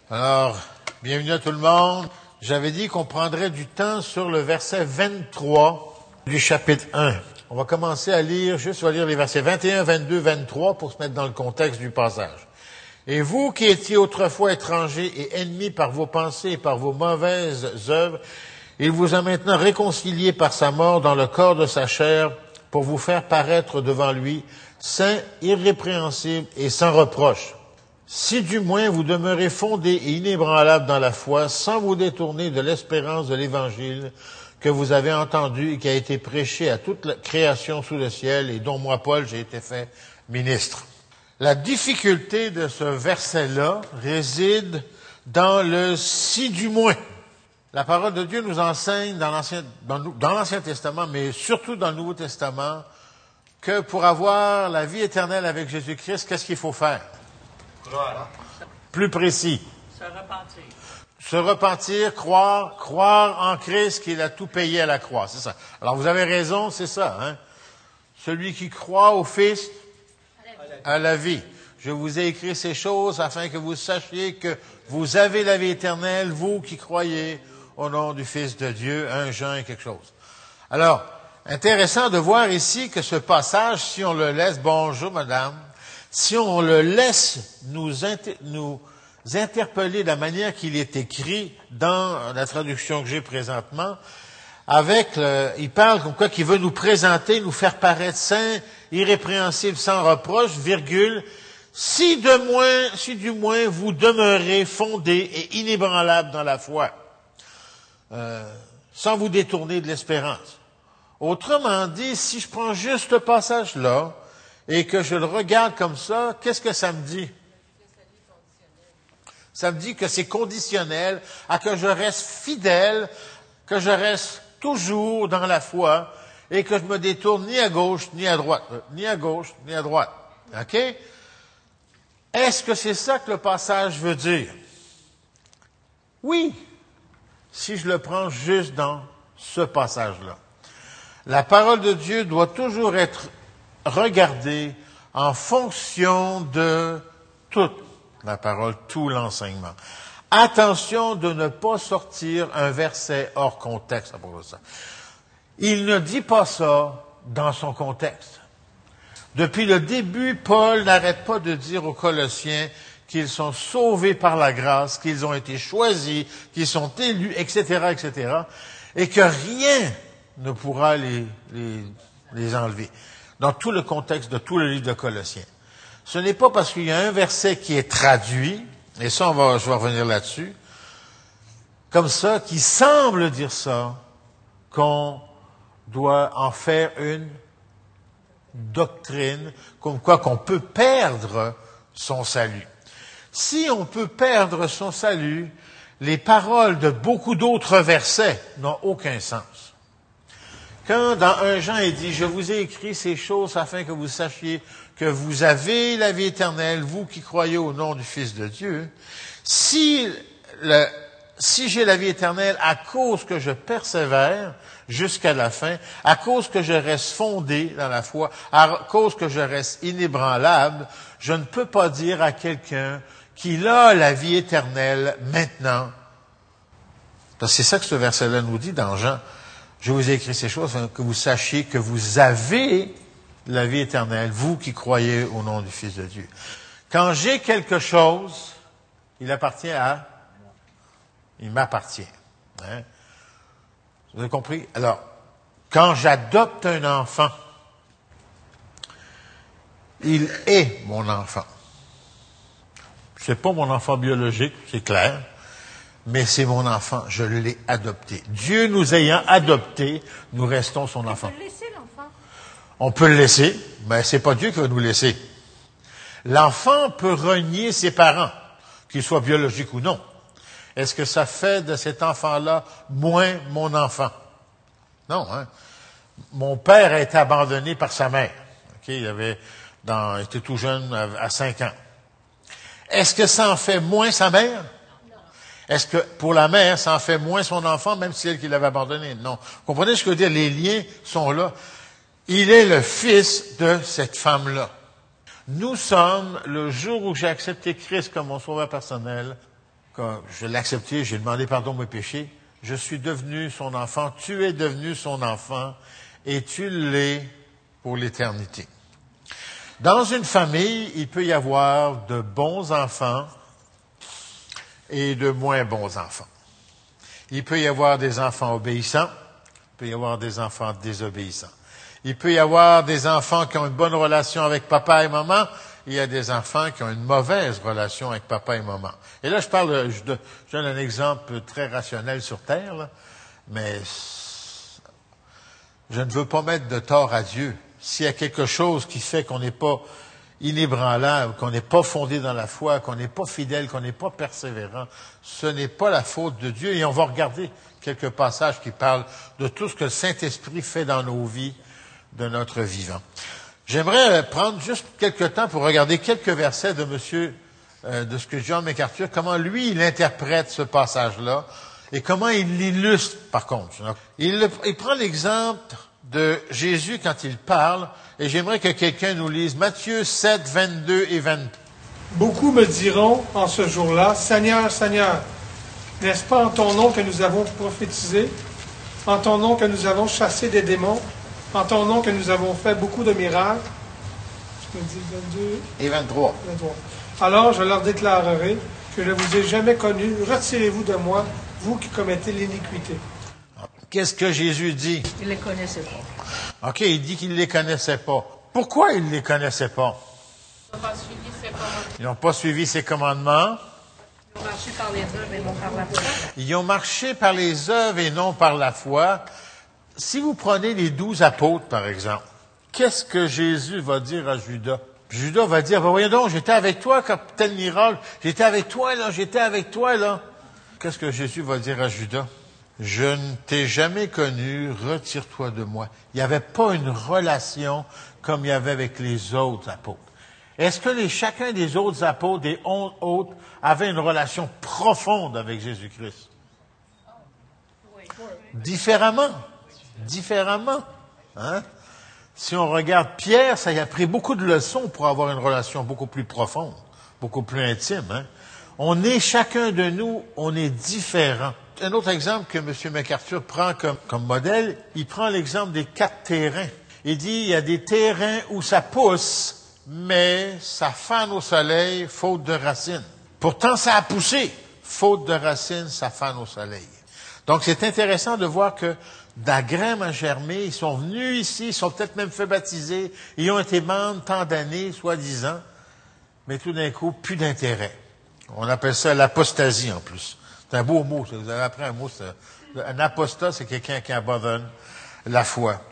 Alors, bienvenue à tout le monde. J'avais dit qu'on prendrait du temps sur le verset 23 du chapitre 1. On va commencer à lire, on va lire les versets 21, 22, 23 pour se mettre dans le contexte du passage. Et vous qui étiez autrefois étrangers et ennemis par vos pensées et par vos mauvaises œuvres, il vous a maintenant réconciliés par sa mort dans le corps de sa chair pour vous faire paraître devant lui, saints, irrépréhensibles et sans reproche. Si du moins vous demeurez fondés et inébranlables dans la foi, sans vous détourner de l'espérance de l'Évangile que vous avez entendu et qui a été prêché à toute la création sous le ciel et dont moi, Paul, j'ai été fait ministre. La difficulté de ce verset-là réside dans le « si du moins ». La parole de Dieu nous enseigne dans l'Ancien Testament, mais surtout dans le Nouveau Testament, que pour avoir la vie éternelle avec Jésus-Christ, qu'est-ce qu'il faut faire? Plus précis. Se repentir. Se repentir, croire en Christ qu'il a tout payé à la croix, c'est ça. Alors vous avez raison, c'est ça, hein. Celui qui croit au Fils à la vie. Je vous ai écrit ces choses afin que vous sachiez que vous avez la vie éternelle, vous qui croyez au nom du Fils de Dieu, 1 Jean quelque chose. Alors, intéressant de voir ici que ce passage, si on le laisse, bonjour madame, si on le laisse nous interpeller de la manière qu'il est écrit dans la traduction que j'ai présentement, il parle comme quoi qu'il veut nous présenter, nous faire paraître saints, irrépréhensibles, sans reproche, virgule, si du moins vous demeurez fondés et inébranlables dans la foi, sans vous détourner de l'espérance. Autrement dit, si je prends juste ce passage-là, et que je le regarde comme ça, qu'est-ce que ça me dit? Ça me dit que c'est conditionnel à que je reste fidèle, que je reste toujours dans la foi et que je me détourne ni à gauche ni à droite. Ni à gauche ni à droite. OK? Est-ce que c'est ça que le passage veut dire? Oui, si je le prends juste dans ce passage-là. La parole de Dieu doit toujours être regardez en fonction de toute la parole, tout l'enseignement. Attention de ne pas sortir un verset hors contexte à propos de ça. Il ne dit pas ça dans son contexte. Depuis le début, Paul n'arrête pas de dire aux Colossiens qu'ils sont sauvés par la grâce, qu'ils ont été choisis, qu'ils sont élus, etc., etc., et que rien ne pourra les enlever. Dans tout le contexte de tout le livre de Colossiens. Ce n'est pas parce qu'il y a un verset qui est traduit, et ça, je vais revenir là-dessus, comme ça, qui semble dire ça, qu'on doit en faire une doctrine, comme quoi qu'on peut perdre son salut. Si on peut perdre son salut, les paroles de beaucoup d'autres versets n'ont aucun sens. Quand dans 1 Jean, il dit « Je vous ai écrit ces choses afin que vous sachiez que vous avez la vie éternelle, vous qui croyez au nom du Fils de Dieu. Si j'ai la vie éternelle à cause que je persévère jusqu'à la fin, à cause que je reste fondé dans la foi, à cause que je reste inébranlable, je ne peux pas dire à quelqu'un qu'il a la vie éternelle maintenant. » C'est ça que ce verset-là nous dit dans Jean. Je vous ai écrit ces choses afin que vous sachiez que vous avez la vie éternelle, vous qui croyez au nom du Fils de Dieu. Quand j'ai quelque chose, il m'appartient. Hein? Vous avez compris? Alors, quand j'adopte un enfant, il est mon enfant. C'est pas mon enfant biologique, c'est clair. Mais c'est mon enfant, je l'ai adopté. Dieu nous ayant adoptés, nous restons son enfant. On peut le laisser, l'enfant? On peut le laisser, mais c'est pas Dieu qui va nous laisser. L'enfant peut renier ses parents, qu'ils soient biologiques ou non. Est-ce que ça fait de cet enfant-là moins mon enfant? Non, hein. Mon père a été abandonné par sa mère. Okay? Il était tout jeune, à 5 ans. Est-ce que ça en fait moins sa mère? Est-ce que pour la mère, ça en fait moins son enfant, même si elle qui l'avait abandonné? Non. Vous comprenez ce que je veux dire? Les liens sont là. Il est le fils de cette femme-là. Nous sommes, le jour où j'ai accepté Christ comme mon sauveur personnel, quand je l'ai accepté, j'ai demandé pardon de mes péchés. Je suis devenu son enfant, tu es devenu son enfant, et tu l'es pour l'éternité. Dans une famille, il peut y avoir de bons enfants et de moins bons enfants. Il peut y avoir des enfants obéissants, il peut y avoir des enfants désobéissants. Il peut y avoir des enfants qui ont une bonne relation avec papa et maman, il y a des enfants qui ont une mauvaise relation avec papa et maman. Et là, je donne un exemple très rationnel sur Terre, là, mais je ne veux pas mettre de tort à Dieu. S'il y a quelque chose qui fait qu'on n'est pas inébranlable, qu'on n'est pas fondé dans la foi, qu'on n'est pas fidèle, qu'on n'est pas persévérant, ce n'est pas la faute de Dieu. Et on va regarder quelques passages qui parlent de tout ce que le Saint-Esprit fait dans nos vies, de notre vivant. J'aimerais prendre juste quelques temps pour regarder quelques versets de de ce que John MacArthur, comment lui, il interprète ce passage-là et comment il l'illustre, par contre. Il prend l'exemple de Jésus quand il parle, et j'aimerais que quelqu'un nous lise Matthieu 7, 22 et 23. Beaucoup me diront en ce jour-là, Seigneur, Seigneur, n'est-ce pas en ton nom que nous avons prophétisé, en ton nom que nous avons chassé des démons, en ton nom que nous avons fait beaucoup de miracles? Je me dis 22 et 23. Alors je leur déclarerai que je ne vous ai jamais connus, retirez-vous de moi, vous qui commettez l'iniquité. Qu'est-ce que Jésus dit? Il ne les connaissait pas. OK, il dit qu'il ne les connaissait pas. Pourquoi il ne les connaissait pas? Ils n'ont pas suivi ses commandements. Ils ont marché par les œuvres et non par la foi. Ils ont marché par les œuvres et non par la foi. Si vous prenez les 12 apôtres, par exemple, qu'est-ce que Jésus va dire à Judas? Judas va dire, voyons donc, j'étais avec toi quand tel miracle, j'étais avec toi là. Qu'est-ce que Jésus va dire à Judas? Je ne t'ai jamais connu, retire-toi de moi. Il n'y avait pas une relation comme il y avait avec les autres apôtres. Est-ce que chacun des autres apôtres, des 11 autres, avait une relation profonde avec Jésus-Christ? Oui. Différemment. Hein? Si on regarde Pierre, ça y a pris beaucoup de leçons pour avoir une relation beaucoup plus profonde, beaucoup plus intime. Hein? On est, chacun de nous, on est différents. Un autre exemple que M. MacArthur prend comme modèle, il prend l'exemple des 4 terrains. Il dit, il y a des terrains où ça pousse, mais ça fane au soleil, faute de racines. Pourtant, ça a poussé. Faute de racines, ça fane au soleil. Donc, c'est intéressant de voir que la graine a germé, ils sont venus ici, ils sont peut-être même fait baptiser, ils ont été membres tant d'années, soi-disant, mais tout d'un coup, plus d'intérêt. On appelle ça l'apostasie en plus. C'est un beau mot, vous avez appris un mot, un apostat, c'est quelqu'un qui abandonne la foi.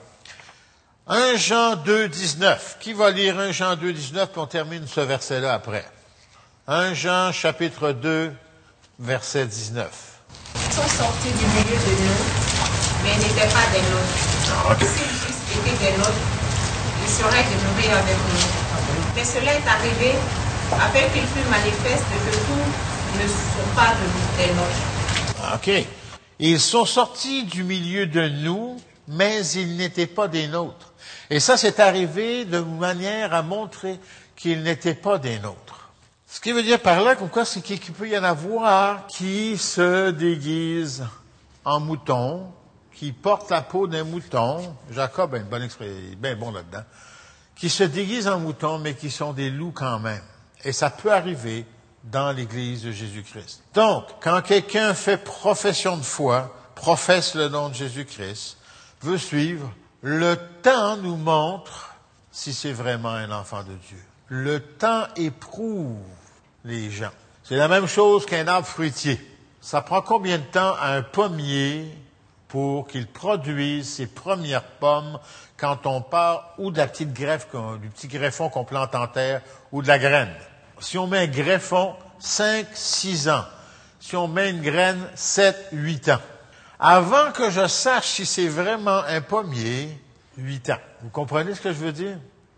1 Jean 2, 19. Qui va lire 1 Jean 2, 19, puis on termine ce verset-là après. 1 Jean, chapitre 2, verset 19. Ils sont sortis du milieu de nous, mais ils n'étaient pas des nôtres. S'ils eussent été des nôtres, ils seraient demeurés avec nous. Mais cela est arrivé afin qu'il fût manifeste que tous ne sont pas des nôtres. OK. Ils sont sortis du milieu de nous, mais ils n'étaient pas des nôtres. Et ça, c'est arrivé de manière à montrer qu'ils n'étaient pas des nôtres. Ce qui veut dire par là, comme quoi, c'est qu'il peut y en avoir qui se déguisent en mouton, qui portent la peau d'un mouton. Jacob a une bonne expression, il est bien bon là-dedans. Qui se déguisent en mouton, mais qui sont des loups quand même. Et ça peut arriver dans l'Église de Jésus-Christ. Donc, quand quelqu'un fait profession de foi, professe le nom de Jésus-Christ, veut suivre, le temps nous montre si c'est vraiment un enfant de Dieu. Le temps éprouve les gens. C'est la même chose qu'un arbre fruitier. Ça prend combien de temps à un pommier pour qu'il produise ses premières pommes quand on part ou de la petite greffe, du petit greffon qu'on plante en terre, ou de la graine? Si on met un greffon, 5, 6 ans. Si on met une graine, 7, 8 ans. Avant que je sache si c'est vraiment un pommier, 8 ans. Vous comprenez ce que je veux dire?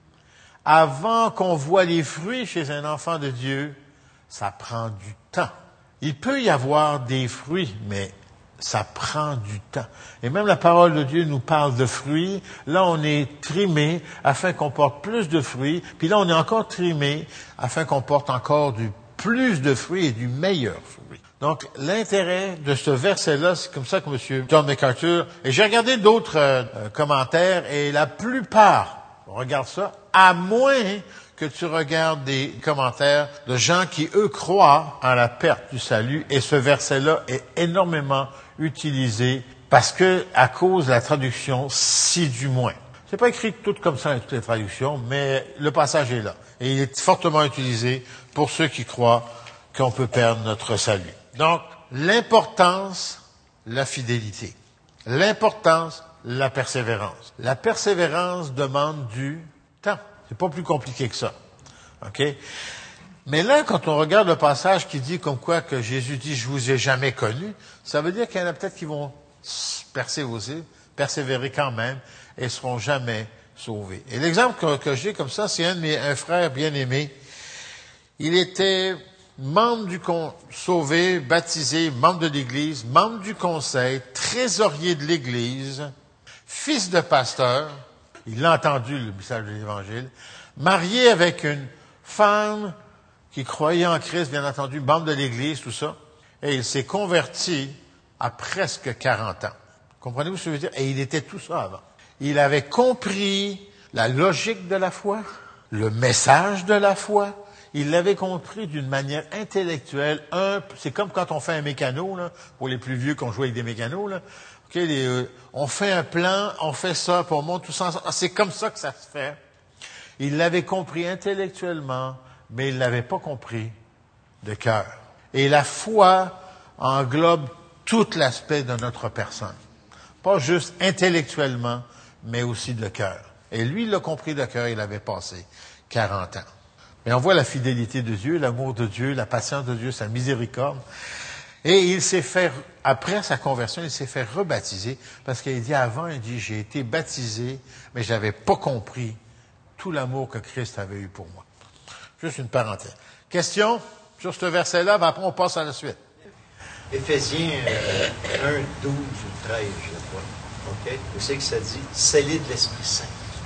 Avant qu'on voit les fruits chez un enfant de Dieu, ça prend du temps. Il peut y avoir des fruits, mais ça prend du temps. Et même la parole de Dieu nous parle de fruits. Là, on est trimé afin qu'on porte plus de fruits. Puis là, on est encore trimé afin qu'on porte encore plus de fruits et du meilleur fruit. Donc, l'intérêt de ce verset-là, c'est comme ça que M. John MacArthur, et j'ai regardé d'autres commentaires, et la plupart, regarde ça, à moins que tu regardes des commentaires de gens qui, eux, croient en la perte du salut, et ce verset-là est énormément utilisé parce que, à cause de la traduction, si du moins. C'est pas écrit tout comme ça dans toutes les traductions, mais le passage est là. Et il est fortement utilisé pour ceux qui croient qu'on peut perdre notre salut. Donc, l'importance, la fidélité. L'importance, la persévérance. La persévérance demande du temps. C'est pas plus compliqué que ça. OK? Mais là, quand on regarde le passage qui dit comme quoi que Jésus dit « Je vous ai jamais connu », ça veut dire qu'il y en a peut-être qui vont persévérer quand même et seront jamais sauvés. Et l'exemple que j'ai comme ça, c'est un frère bien-aimé. Il était membre sauvé, baptisé, membre de l'Église, membre du conseil, trésorier de l'Église, fils de pasteur. Il a entendu le message de l'Évangile. Marié avec une femme qui croyait en Christ, bien entendu, membre de l'Église, tout ça. Et il s'est converti à presque 40 ans. Comprenez-vous ce que je veux dire? Et il était tout ça avant. Il avait compris la logique de la foi, le message de la foi. Il l'avait compris d'une manière intellectuelle. C'est comme quand on fait un mécano, là, pour les plus vieux qui ont joué avec des mécanos, là. Okay, on fait un plan, on fait ça, puis on monte tout ça ensemble. C'est comme ça que ça se fait. Il l'avait compris intellectuellement, mais il l'avait pas compris de cœur. Et la foi englobe tout l'aspect de notre personne. Pas juste intellectuellement, mais aussi de cœur. Et lui, il l'a compris de cœur, il avait passé 40 ans. Mais on voit la fidélité de Dieu, l'amour de Dieu, la patience de Dieu, sa miséricorde. Et il s'est fait, après sa conversion, il s'est fait rebaptiser, parce qu'il dit avant, il dit, j'ai été baptisé, mais je n'avais pas compris tout l'amour que Christ avait eu pour moi. Juste une parenthèse. Question sur ce verset-là, ben après on passe à la suite. Éphésiens 1, 12 ou 13, je crois. OK? Où c'est que ça dit? Scellé de l'Esprit Saint.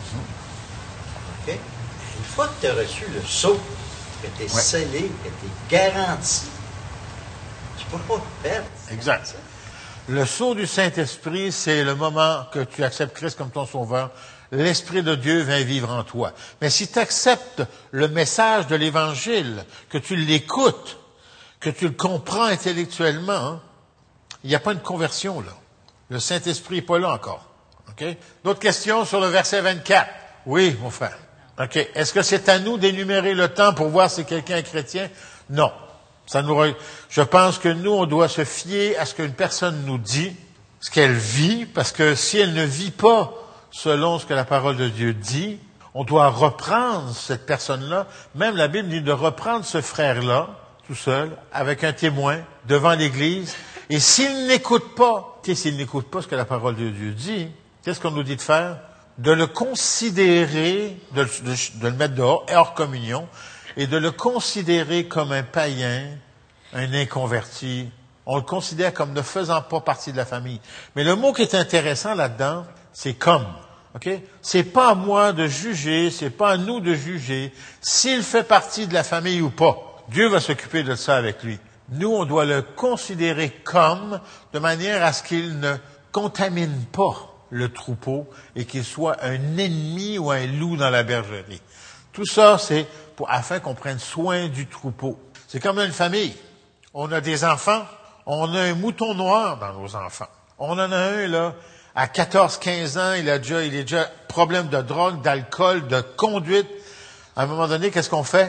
OK? Une fois que tu as reçu le sceau, que tu es scellé, que tu es garanti, tu ne peux pas te perdre. Exact. Le sceau du Saint-Esprit, c'est le moment que tu acceptes Christ comme ton sauveur. L'Esprit de Dieu vient vivre en toi. Mais si tu acceptes le message de l'Évangile, que tu l'écoutes, que tu le comprends intellectuellement, hein, il n'y a pas une conversion, là. Le Saint-Esprit n'est pas là encore. OK? D'autres questions sur le verset 24? Oui, mon frère. OK. Est-ce que c'est à nous d'énumérer le temps pour voir si quelqu'un est chrétien? Non. Je pense que nous, on doit se fier à ce qu'une personne nous dit, ce qu'elle vit, parce que si elle ne vit pas selon ce que la parole de Dieu dit, on doit reprendre cette personne-là. Même la Bible dit de reprendre ce frère-là, tout seul, avec un témoin, devant l'Église. Et s'il n'écoute pas ce que la parole de Dieu dit, qu'est-ce qu'on nous dit de faire? De le considérer, de le mettre dehors, hors communion, et de le considérer comme un païen, un inconverti. On le considère comme ne faisant pas partie de la famille. Mais le mot qui est intéressant là-dedans, c'est comme. OK? C'est pas à moi de juger, c'est pas à nous de juger s'il fait partie de la famille ou pas. Dieu va s'occuper de ça avec lui. Nous, on doit le considérer comme, de manière à ce qu'il ne contamine pas le troupeau et qu'il soit un ennemi ou un loup dans la bergerie. Tout ça, c'est afin qu'on prenne soin du troupeau. C'est comme une famille. On a des enfants, on a un mouton noir dans nos enfants. On en a un, là, à 14, 15 ans, il est déjà problème de drogue, d'alcool, de conduite. À un moment donné, qu'est-ce qu'on fait?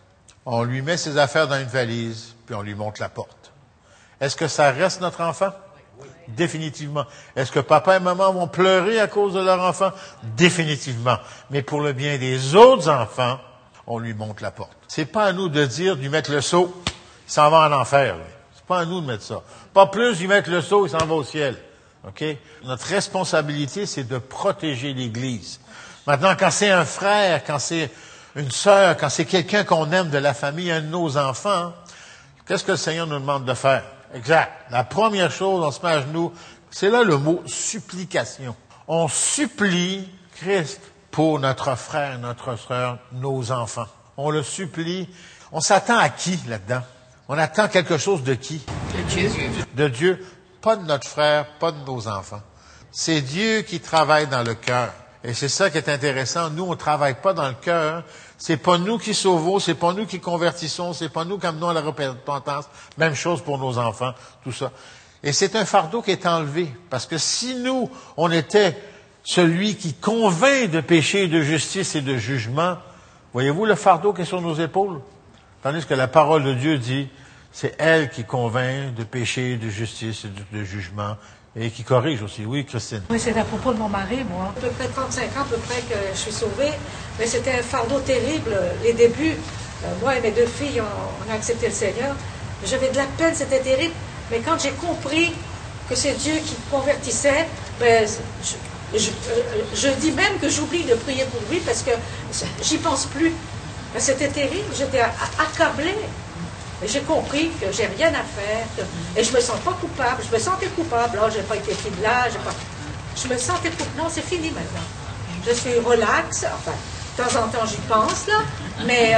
On lui met ses affaires dans une valise, puis on lui monte la porte. Est-ce que ça reste notre enfant? Oui. Définitivement. Est-ce que papa et maman vont pleurer à cause de leur enfant? Définitivement. Mais pour le bien des autres enfants, on lui monte la porte. C'est pas à nous de dire, de lui mettre le seau, il s'en va en enfer. Lui. C'est pas à nous de mettre ça. Pas plus lui mettre le seau, il s'en va au ciel. OK? Notre responsabilité, c'est de protéger l'Église. Maintenant, quand c'est un frère, quand c'est une sœur, quand c'est quelqu'un qu'on aime de la famille, un de nos enfants, qu'est-ce que le Seigneur nous demande de faire? Exact. La première chose, on se met à genoux, c'est là le mot supplication. On supplie Christ pour notre frère, notre sœur, nos enfants. On le supplie. On s'attend à qui là-dedans? On attend quelque chose de qui? De Dieu, pas de notre frère, pas de nos enfants. C'est Dieu qui travaille dans le cœur. Et c'est ça qui est intéressant. Nous, on travaille pas dans le cœur. C'est pas nous qui sauvons, c'est pas nous qui convertissons, c'est pas nous qui amenons à la repentance. Même chose pour nos enfants, tout ça. Et c'est un fardeau qui est enlevé. Parce que si nous, on était celui qui convainc de péché, de justice et de jugement, voyez-vous le fardeau qui est sur nos épaules? Tandis que la parole de Dieu dit, c'est elle qui convainc de péché, de justice et de jugement, et qui corrige aussi. Oui, Christine? Oui, c'est à propos de mon mari, moi. À peu près 35 ans, à peu près, que je suis sauvée. Mais c'était un fardeau terrible, les débuts. Moi et mes deux filles, on a accepté le Seigneur. J'avais de la peine, c'était terrible. Mais quand j'ai compris que c'est Dieu qui me convertissait, ben, je dis même que j'oublie de prier pour lui parce que j'y pense plus. Ben, c'était terrible, j'étais accablée. Et j'ai compris que j'ai rien à faire. Et je me sens pas coupable. Je me sentais coupable. Là, j'ai pas été fidèle, je me sentais coupable. Non, c'est fini maintenant. Je suis relax. Enfin, de temps en temps, j'y pense, là. Mais...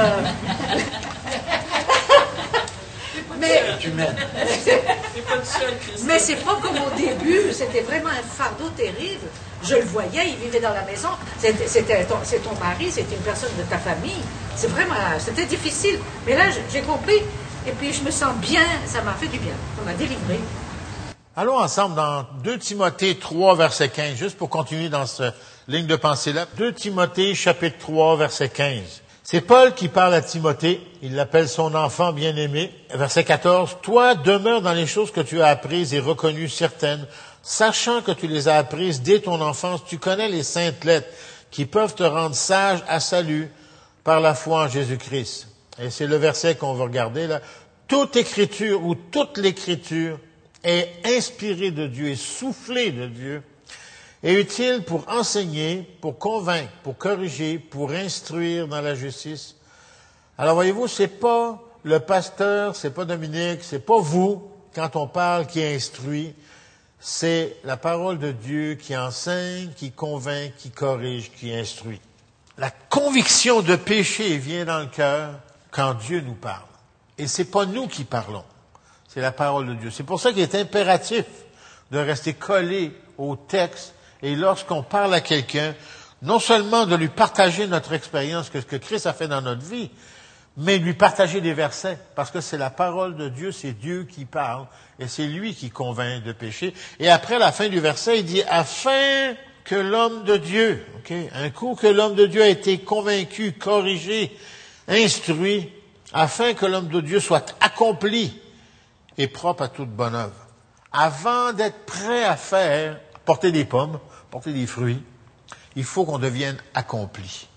Mais c'est pas comme au début. C'était vraiment un fardeau terrible. Je le voyais, il vivait dans la maison. C'est ton mari, c'est une personne de ta famille. C'était difficile. Mais là, j'ai compris. Et puis, je me sens bien. Ça m'a fait du bien. Ça m'a délivré. Allons ensemble dans 2 Timothée 3, verset 15, juste pour continuer dans cette ligne de pensée-là. 2 Timothée, chapitre 3, verset 15. C'est Paul qui parle à Timothée. Il l'appelle son enfant bien-aimé. Verset 14. Toi, demeure dans les choses que tu as apprises et reconnues certaines, sachant que tu les as apprises dès ton enfance. Tu connais les saintes lettres qui peuvent te rendre sage à salut par la foi en Jésus-Christ. Et c'est le verset qu'on va regarder là. Toute écriture ou toute l'écriture est inspirée de Dieu, est soufflée de Dieu, est utile pour enseigner, pour convaincre, pour corriger, pour instruire dans la justice. Alors voyez-vous, c'est pas le pasteur, c'est pas Dominique, c'est pas vous, quand on parle, qui instruit. C'est la parole de Dieu qui enseigne, qui convainc, qui corrige, qui instruit. La conviction de péché vient dans le cœur quand Dieu nous parle. Et c'est pas nous qui parlons. C'est la parole de Dieu. C'est pour ça qu'il est impératif de rester collé au texte et lorsqu'on parle à quelqu'un, non seulement de lui partager notre expérience, que ce que Christ a fait dans notre vie, mais lui partager des versets, parce que c'est la parole de Dieu, c'est Dieu qui parle, et c'est lui qui convainc de péché. Et après la fin du verset, il dit, afin que l'homme de Dieu, un coup que l'homme de Dieu a été convaincu, corrigé, instruit, afin que l'homme de Dieu soit accompli et propre à toute bonne œuvre. Avant d'être prêt à faire, porter des pommes, porter des fruits, il faut qu'on devienne accompli.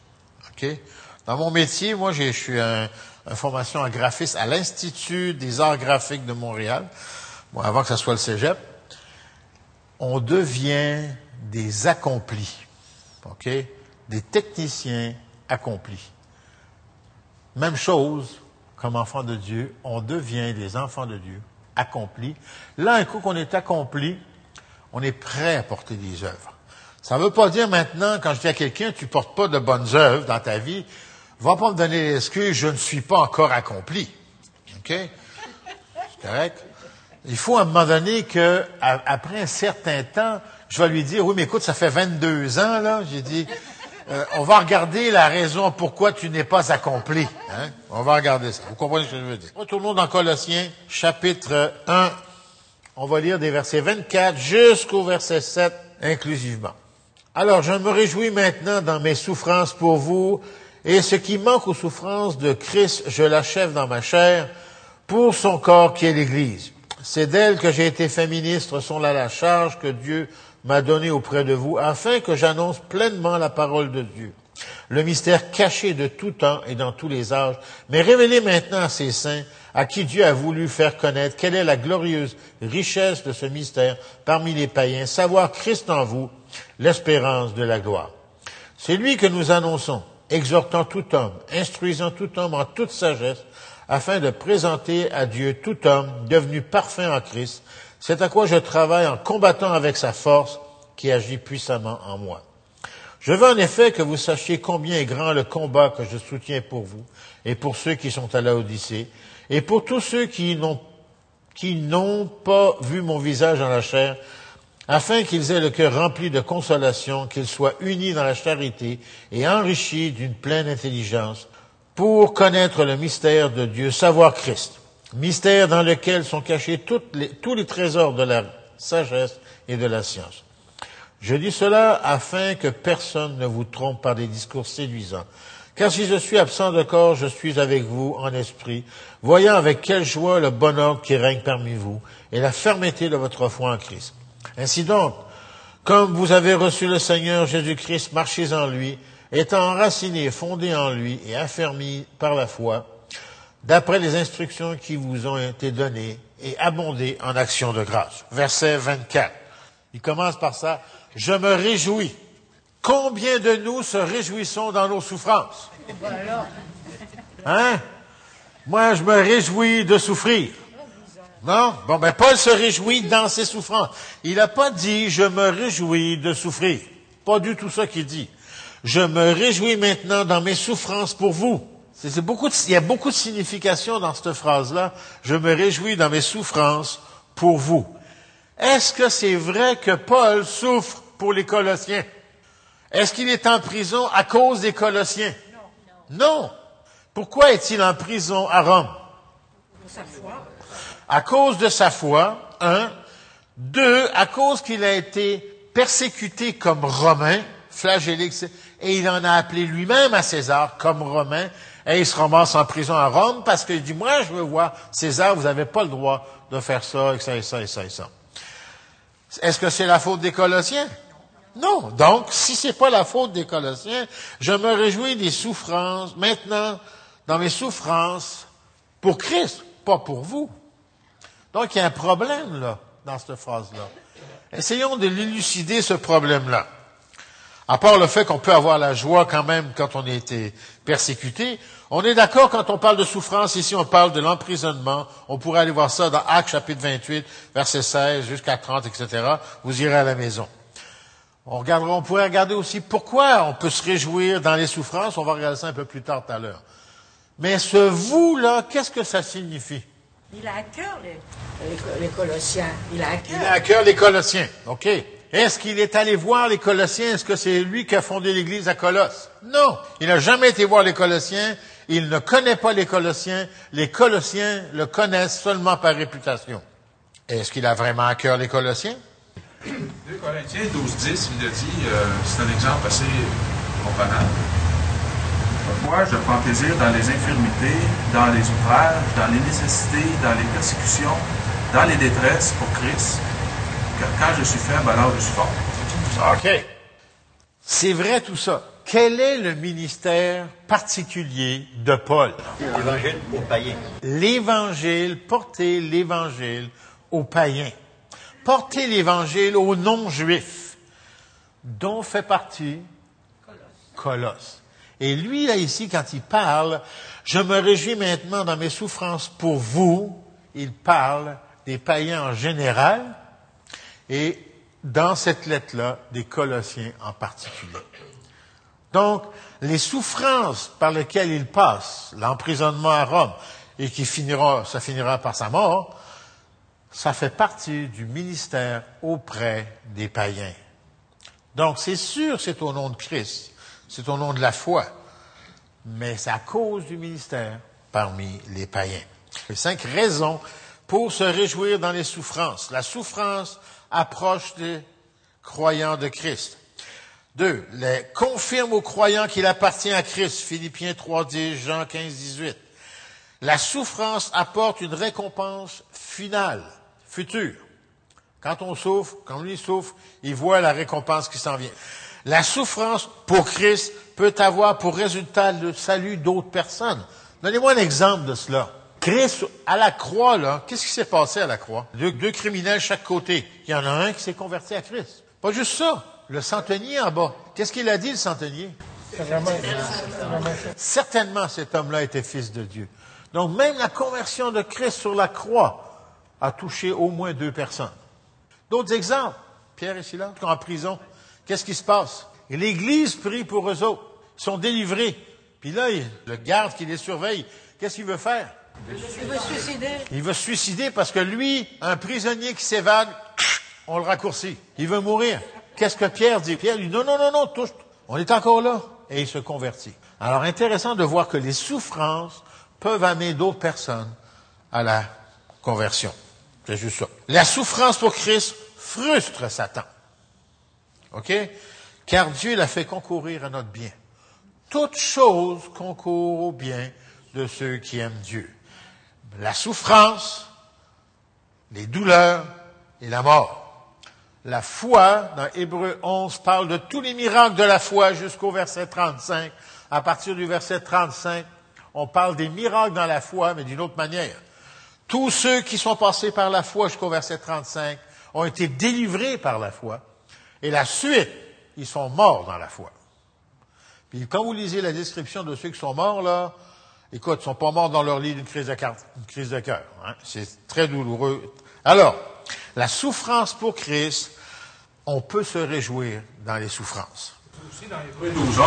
Dans mon métier, moi, je suis en formation en graphisme à l'Institut des arts graphiques de Montréal, bon, avant que ça soit le cégep. On devient des accomplis, des techniciens accomplis. Même chose, comme enfants de Dieu, on devient des enfants de Dieu, accomplis. Là, un coup qu'on est accompli, on est prêt à porter des œuvres. Ça ne veut pas dire maintenant, quand je dis à quelqu'un, tu ne portes pas de bonnes œuvres dans ta vie, va pas me donner l'excuse, je ne suis pas encore accompli. C'est correct? Il faut à un moment donné que, après un certain temps, je vais lui dire, oui, mais écoute, ça fait 22 ans, là, j'ai dit, on va regarder la raison pourquoi tu n'es pas accompli. On va regarder ça. Vous comprenez ce que je veux dire? Retournons dans Colossiens, chapitre 1. On va lire des versets 24 jusqu'au verset 7, inclusivement. Alors, je me réjouis maintenant dans mes souffrances pour vous, et ce qui manque aux souffrances de Christ, je l'achève dans ma chair, pour son corps qui est l'Église. C'est d'elle que j'ai été fait ministre, sont là la charge que Dieu m'a donnée auprès de vous, afin que j'annonce pleinement la parole de Dieu. Le mystère caché de tout temps et dans tous les âges, mais révélé maintenant à ses saints, à qui Dieu a voulu faire connaître quelle est la glorieuse richesse de ce mystère parmi les païens, savoir Christ en vous, l'espérance de la gloire. C'est lui que nous annonçons, exhortant tout homme, instruisant tout homme en toute sagesse, afin de présenter à Dieu tout homme devenu parfait en Christ. C'est à quoi je travaille en combattant avec sa force qui agit puissamment en moi. Je veux en effet que vous sachiez combien est grand le combat que je soutiens pour vous et pour ceux qui sont à Laodicée et pour tous ceux qui qui n'ont pas vu mon visage dans la chair, afin qu'ils aient le cœur rempli de consolation, qu'ils soient unis dans la charité et enrichis d'une pleine intelligence, pour connaître le mystère de Dieu, savoir Christ, mystère dans lequel sont cachés tous les trésors de la sagesse et de la science. Je dis cela afin que personne ne vous trompe par des discours séduisants. Car si je suis absent de corps, je suis avec vous en esprit, voyant avec quelle joie le bon ordre qui règne parmi vous et la fermeté de votre foi en Christ. Ainsi donc, comme vous avez reçu le Seigneur Jésus-Christ, marchez en lui, étant enracinés, fondés en lui et affermis par la foi, d'après les instructions qui vous ont été données et abondez en actions de grâce. Verset 24. Il commence par ça. Je me réjouis. Combien de nous se réjouissons dans nos souffrances? Hein? Moi, je me réjouis de souffrir. Non? Bon, ben, Paul se réjouit dans ses souffrances. Il n'a pas dit, je me réjouis de souffrir. Pas du tout ça qu'il dit. Je me réjouis maintenant dans mes souffrances pour vous. Il y a beaucoup de signification dans cette phrase-là. Je me réjouis dans mes souffrances pour vous. Est-ce que c'est vrai que Paul souffre pour les Colossiens? Est-ce qu'il est en prison à cause des Colossiens? Non. Pourquoi est-il en prison à Rome? Sa foi. À cause de sa foi, 1. 2, à cause qu'il a été persécuté comme Romain, flagellé, et il en a appelé lui-même à César comme Romain, et il se ramasse en prison à Rome parce qu'il dit, moi, je veux voir César, vous n'avez pas le droit de faire ça, et ça, et ça, et ça, et ça. Est-ce que c'est la faute des Colossiens? Non. Donc, si c'est pas la faute des Colossiens, je me réjouis des souffrances, maintenant, dans mes souffrances, pour Christ, pas pour vous. Donc, il y a un problème, là, dans cette phrase-là. Essayons de l'élucider, ce problème-là. À part le fait qu'on peut avoir la joie quand même quand on a été persécuté, on est d'accord quand on parle de souffrance, ici on parle de l'emprisonnement, on pourrait aller voir ça dans Actes chapitre 28, verset 16 jusqu'à 30, etc. Vous irez à la maison. On pourrait regarder aussi pourquoi on peut se réjouir dans les souffrances, on va regarder ça un peu plus tard tout à l'heure. Mais ce vous-là, qu'est-ce que ça signifie? Il a à cœur les Colossiens. Il a à cœur. Il a à cœur les Colossiens, OK. Est-ce qu'il est allé voir les Colossiens? Est-ce que c'est lui qui a fondé l'Église à Colosse? Non, il n'a jamais été voir les Colossiens. Il ne connaît pas les Colossiens. Les Colossiens le connaissent seulement par réputation. Est-ce qu'il a vraiment à cœur les Colossiens? 2 Corinthiens 12:10, il a dit, c'est un exemple assez comparable. Moi, je prends plaisir dans les infirmités, dans les ouvrages, dans les nécessités, dans les persécutions, dans les détresses pour Christ. Car quand je suis faible, alors je suis fort. OK. C'est vrai tout ça. Quel est le ministère particulier de Paul? L'évangile aux païens. L'évangile, porter l'évangile aux païens. Porter l'évangile aux non-juifs, dont fait partie Colosse. Et lui, là, ici, quand il parle, je me réjouis maintenant dans mes souffrances pour vous, il parle des païens en général, et dans cette lettre-là, des Colossiens en particulier. Donc, les souffrances par lesquelles il passe, l'emprisonnement à Rome, et ça finira par sa mort, ça fait partie du ministère auprès des païens. Donc, c'est sûr, c'est au nom de Christ, c'est au nom de la foi, mais c'est à cause du ministère parmi les païens. Les 5 raisons pour se réjouir dans les souffrances. La souffrance approche des croyants de Christ. 2, confirme aux croyants qu'il appartient à Christ. Philippiens 3:10, Jean 15:18. La souffrance apporte une récompense finale, future. Quand on souffre, quand lui souffre, il voit la récompense qui s'en vient. La souffrance pour Christ peut avoir pour résultat le salut d'autres personnes. Donnez-moi un exemple de cela. Christ, à la croix, là, qu'est-ce qui s'est passé à la croix? 2 criminels chaque côté. Il y en a un qui s'est converti à Christ. Pas juste ça. Le centenier en bas. Qu'est-ce qu'il a dit, le centenier? Certainement, cet homme-là était fils de Dieu. Donc, même la conversion de Christ sur la croix a touché au moins 2 personnes. D'autres exemples. Pierre et Silas, en prison. Qu'est-ce qui se passe? Et l'Église prie pour eux autres. Ils sont délivrés. Puis là, le garde qui les surveille, qu'est-ce qu'il veut faire? Il veut se suicider. Il veut se suicider parce que lui, un prisonnier qui s'évade, on le raccourcit. Il veut mourir. Qu'est-ce que Pierre dit? Pierre lui dit, non, touche. On est encore là. Et il se convertit. Alors, intéressant de voir que les souffrances peuvent amener d'autres personnes à la conversion. C'est juste ça. La souffrance pour Christ frustre Satan. OK? Car Dieu l'a fait concourir à notre bien. Toute chose concourt au bien de ceux qui aiment Dieu. La souffrance, les douleurs et la mort. La foi, dans Hébreux 11, parle de tous les miracles de la foi jusqu'au verset 35. À partir du verset 35, on parle des miracles dans la foi, mais d'une autre manière. Tous ceux qui sont passés par la foi jusqu'au verset 35 ont été délivrés par la foi. Et la suite, ils sont morts dans la foi. Puis quand vous lisez la description de ceux qui sont morts, là, écoute, ils sont pas morts dans leur lit d'une crise de cœur. Hein? C'est très douloureux. Alors, la souffrance pour Christ, on peut se réjouir dans les souffrances. Aussi dans Hébreux 12, 11,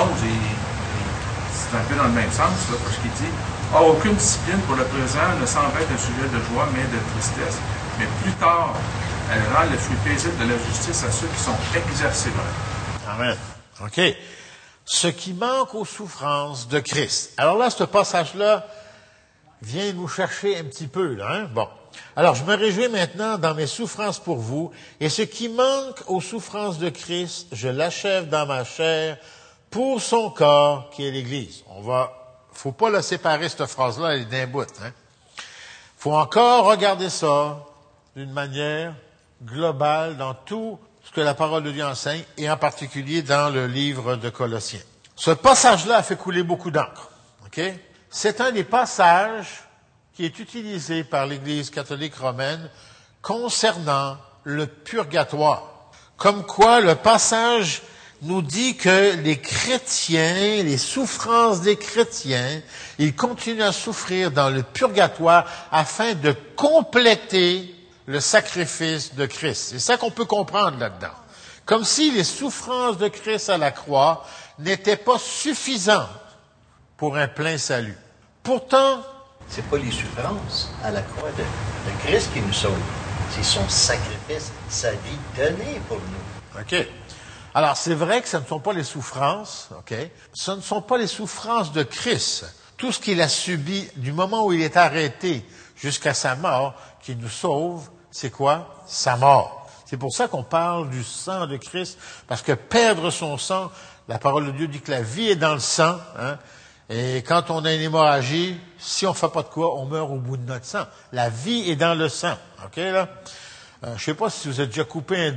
c'est un peu dans le même sens, là, parce qu'il dit « Or, aucune discipline pour le présent ne semble être un sujet de joie, mais de tristesse. Mais plus tard, elle rend le fruit paisible de la justice à ceux qui sont exercés dans la foi. » Amen. OK. Ce qui manque aux souffrances de Christ. Alors là, ce passage-là vient nous chercher un petit peu, là, hein? Bon. Alors, je me réjouis maintenant dans mes souffrances pour vous, et ce qui manque aux souffrances de Christ, je l'achève dans ma chair pour son corps, qui est l'Église. Faut pas la séparer, cette phrase-là, elle est d'un bout, hein? Faut encore regarder ça d'une manière globale dans tout ce que la parole de Dieu enseigne, et en particulier dans le livre de Colossiens. Ce passage-là a fait couler beaucoup d'encre. OK? C'est un des passages qui est utilisé par l'Église catholique romaine concernant le purgatoire. Comme quoi, le passage nous dit que les chrétiens, les souffrances des chrétiens, ils continuent à souffrir dans le purgatoire afin de compléter le sacrifice de Christ. C'est ça qu'on peut comprendre là-dedans. Comme si les souffrances de Christ à la croix n'étaient pas suffisantes pour un plein salut. Pourtant, c'est pas les souffrances à la croix de Christ qui nous sauve. C'est son sacrifice, sa vie donnée pour nous. OK. Alors, c'est vrai que ce ne sont pas les souffrances, OK? Ce ne sont pas les souffrances de Christ. Tout ce qu'il a subi du moment où il est arrêté jusqu'à sa mort, qui nous sauve, c'est quoi? Sa mort. C'est pour ça qu'on parle du sang de Christ, parce que perdre son sang, la parole de Dieu dit que la vie est dans le sang, hein? Et quand on a une hémorragie, si on ne fait pas de quoi, on meurt au bout de notre sang. La vie est dans le sang. OK, là? Je sais pas si vous avez déjà coupé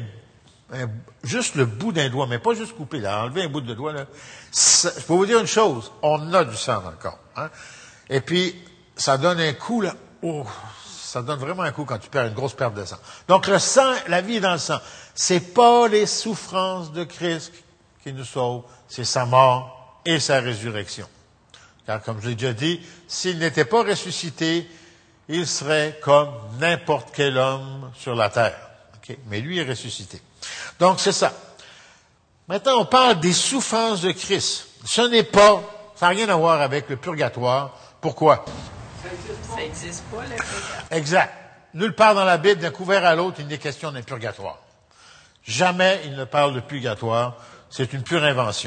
juste le bout d'un doigt, mais pas juste coupé, là. Enlever un bout de doigt, là. Je peux vous dire une chose. On a du sang dans le corps, hein? Et puis, ça donne un coup, là. Oh, ça donne vraiment un coup quand tu perds une grosse perte de sang. Donc, le sang, la vie est dans le sang. C'est pas les souffrances de Christ qui nous sauvent, c'est sa mort et sa résurrection. Car, comme je l'ai déjà dit, s'il n'était pas ressuscité, il serait comme n'importe quel homme sur la terre. Okay? Mais lui est ressuscité. Donc, c'est ça. Maintenant, on parle des souffrances de Christ. Ça n'a rien à voir avec le purgatoire. Pourquoi? Ça n'existe pas, le purgatoire. Exact. Nulle part dans la Bible, d'un couvert à l'autre, il n'est question d'un purgatoire. Jamais il ne parle de purgatoire. C'est une pure invention.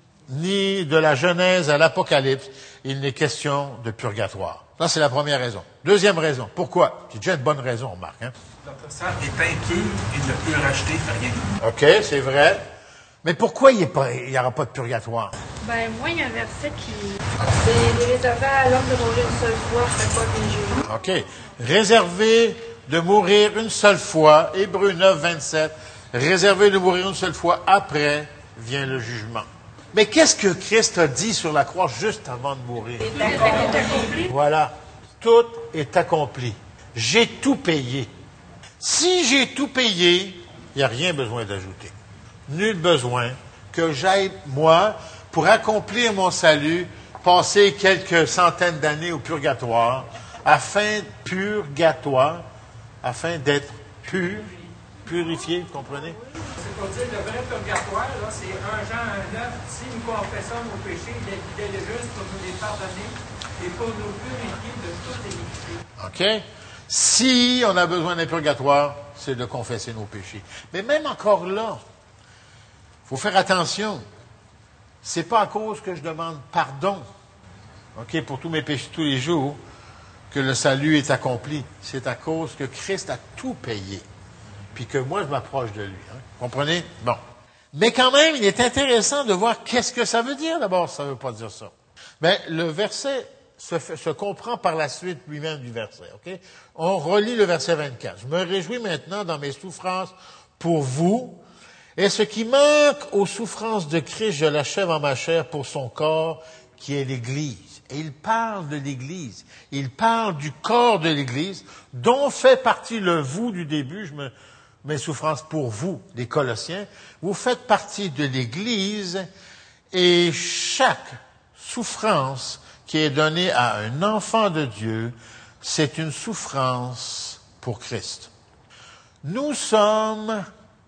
Ni de la Genèse à l'Apocalypse, il n'est question de purgatoire. Ça, c'est la première raison. Deuxième raison. Pourquoi? C'est déjà une bonne raison, Marc. Hein? Notre sang est impur et ne peut racheter rien. OK, c'est vrai. Mais pourquoi il n'y aura pas de purgatoire? Ben, moi, il y a un verset qui... C'est réservé à l'homme de mourir une seule fois, après quoi vient le jugement. OK. Réservé de mourir une seule fois, Hébreux 9, 27. Réservé de mourir une seule fois, après vient le jugement. Mais qu'est-ce que Christ a dit sur la croix juste avant de mourir? Tout est accompli. Voilà. Tout est accompli. J'ai tout payé. Si j'ai tout payé, il n'y a rien besoin d'ajouter. Nul besoin que j'aille, moi, pour accomplir mon salut, passer quelques centaines d'années au purgatoire, afin d'être purifié, vous comprenez? C'est pour dire le vrai purgatoire, là, c'est 1 Jean 9, si nous confessons nos péchés, il est fidèle et juste pour nous les pardonner et pour nous purifier de toute iniquité. OK? Si on a besoin d'un purgatoire, c'est de confesser nos péchés. Mais même encore là, il faut faire attention. C'est pas à cause que je demande pardon, OK, pour tous mes péchés tous les jours, que le salut est accompli. C'est à cause que Christ a tout payé, puis que moi, je m'approche de lui. Hein? Comprenez? Bon. Mais quand même, il est intéressant de voir qu'est-ce que ça veut dire. D'abord, ça ne veut pas dire ça. Mais le verset se comprend par la suite lui-même du verset. OK? On relit le verset 24. Je me réjouis maintenant dans mes souffrances pour vous, et ce qui manque aux souffrances de Christ, je l'achève en ma chair pour son corps, qui est l'Église. Et il parle de l'Église. Il parle du corps de l'Église, dont fait partie le vous du début. Mes souffrances pour vous, les Colossiens. Vous faites partie de l'Église, et chaque souffrance qui est donnée à un enfant de Dieu, c'est une souffrance pour Christ. Nous sommes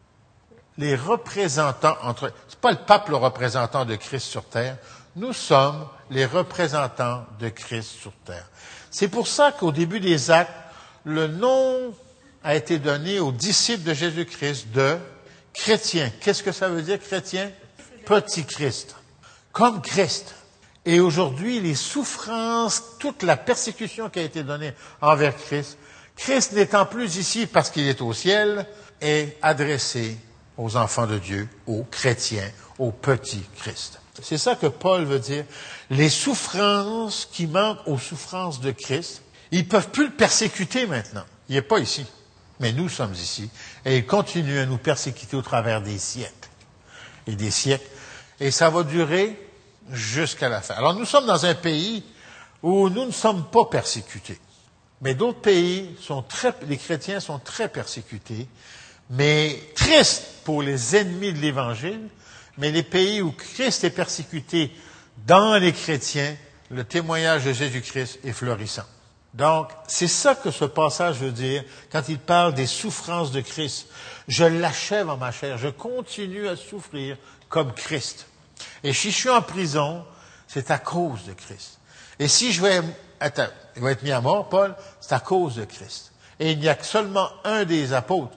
les représentants c'est pas le pape le représentant de Christ sur terre, nous sommes les représentants de Christ sur terre. C'est pour ça qu'au début des Actes, le nom a été donné aux disciples de Jésus-Christ de chrétiens. Qu'est-ce que ça veut dire, chrétien? Petit Christ. Comme Christ. Et aujourd'hui, les souffrances, toute la persécution qui a été donnée envers Christ, Christ n'étant plus ici parce qu'il est au ciel, est adressé aux enfants de Dieu, aux chrétiens, au petit Christ. C'est ça que Paul veut dire. Les souffrances qui manquent aux souffrances de Christ, ils ne peuvent plus le persécuter maintenant. Il n'est pas ici. Mais nous sommes ici. Et il continue à nous persécuter au travers des siècles. Et des siècles. Et ça va durer jusqu'à la fin. Alors nous sommes dans un pays où nous ne sommes pas persécutés. Mais d'autres pays, les chrétiens sont très persécutés. Mais triste pour les ennemis de l'Évangile. Mais les pays où Christ est persécuté dans les chrétiens, le témoignage de Jésus-Christ est florissant. Donc, c'est ça que ce passage veut dire quand il parle des souffrances de Christ. Je l'achève en ma chair, je continue à souffrir comme Christ. Et si je suis en prison, c'est à cause de Christ. Et si il va être mis à mort, Paul, c'est à cause de Christ. Et il n'y a que seulement un des apôtres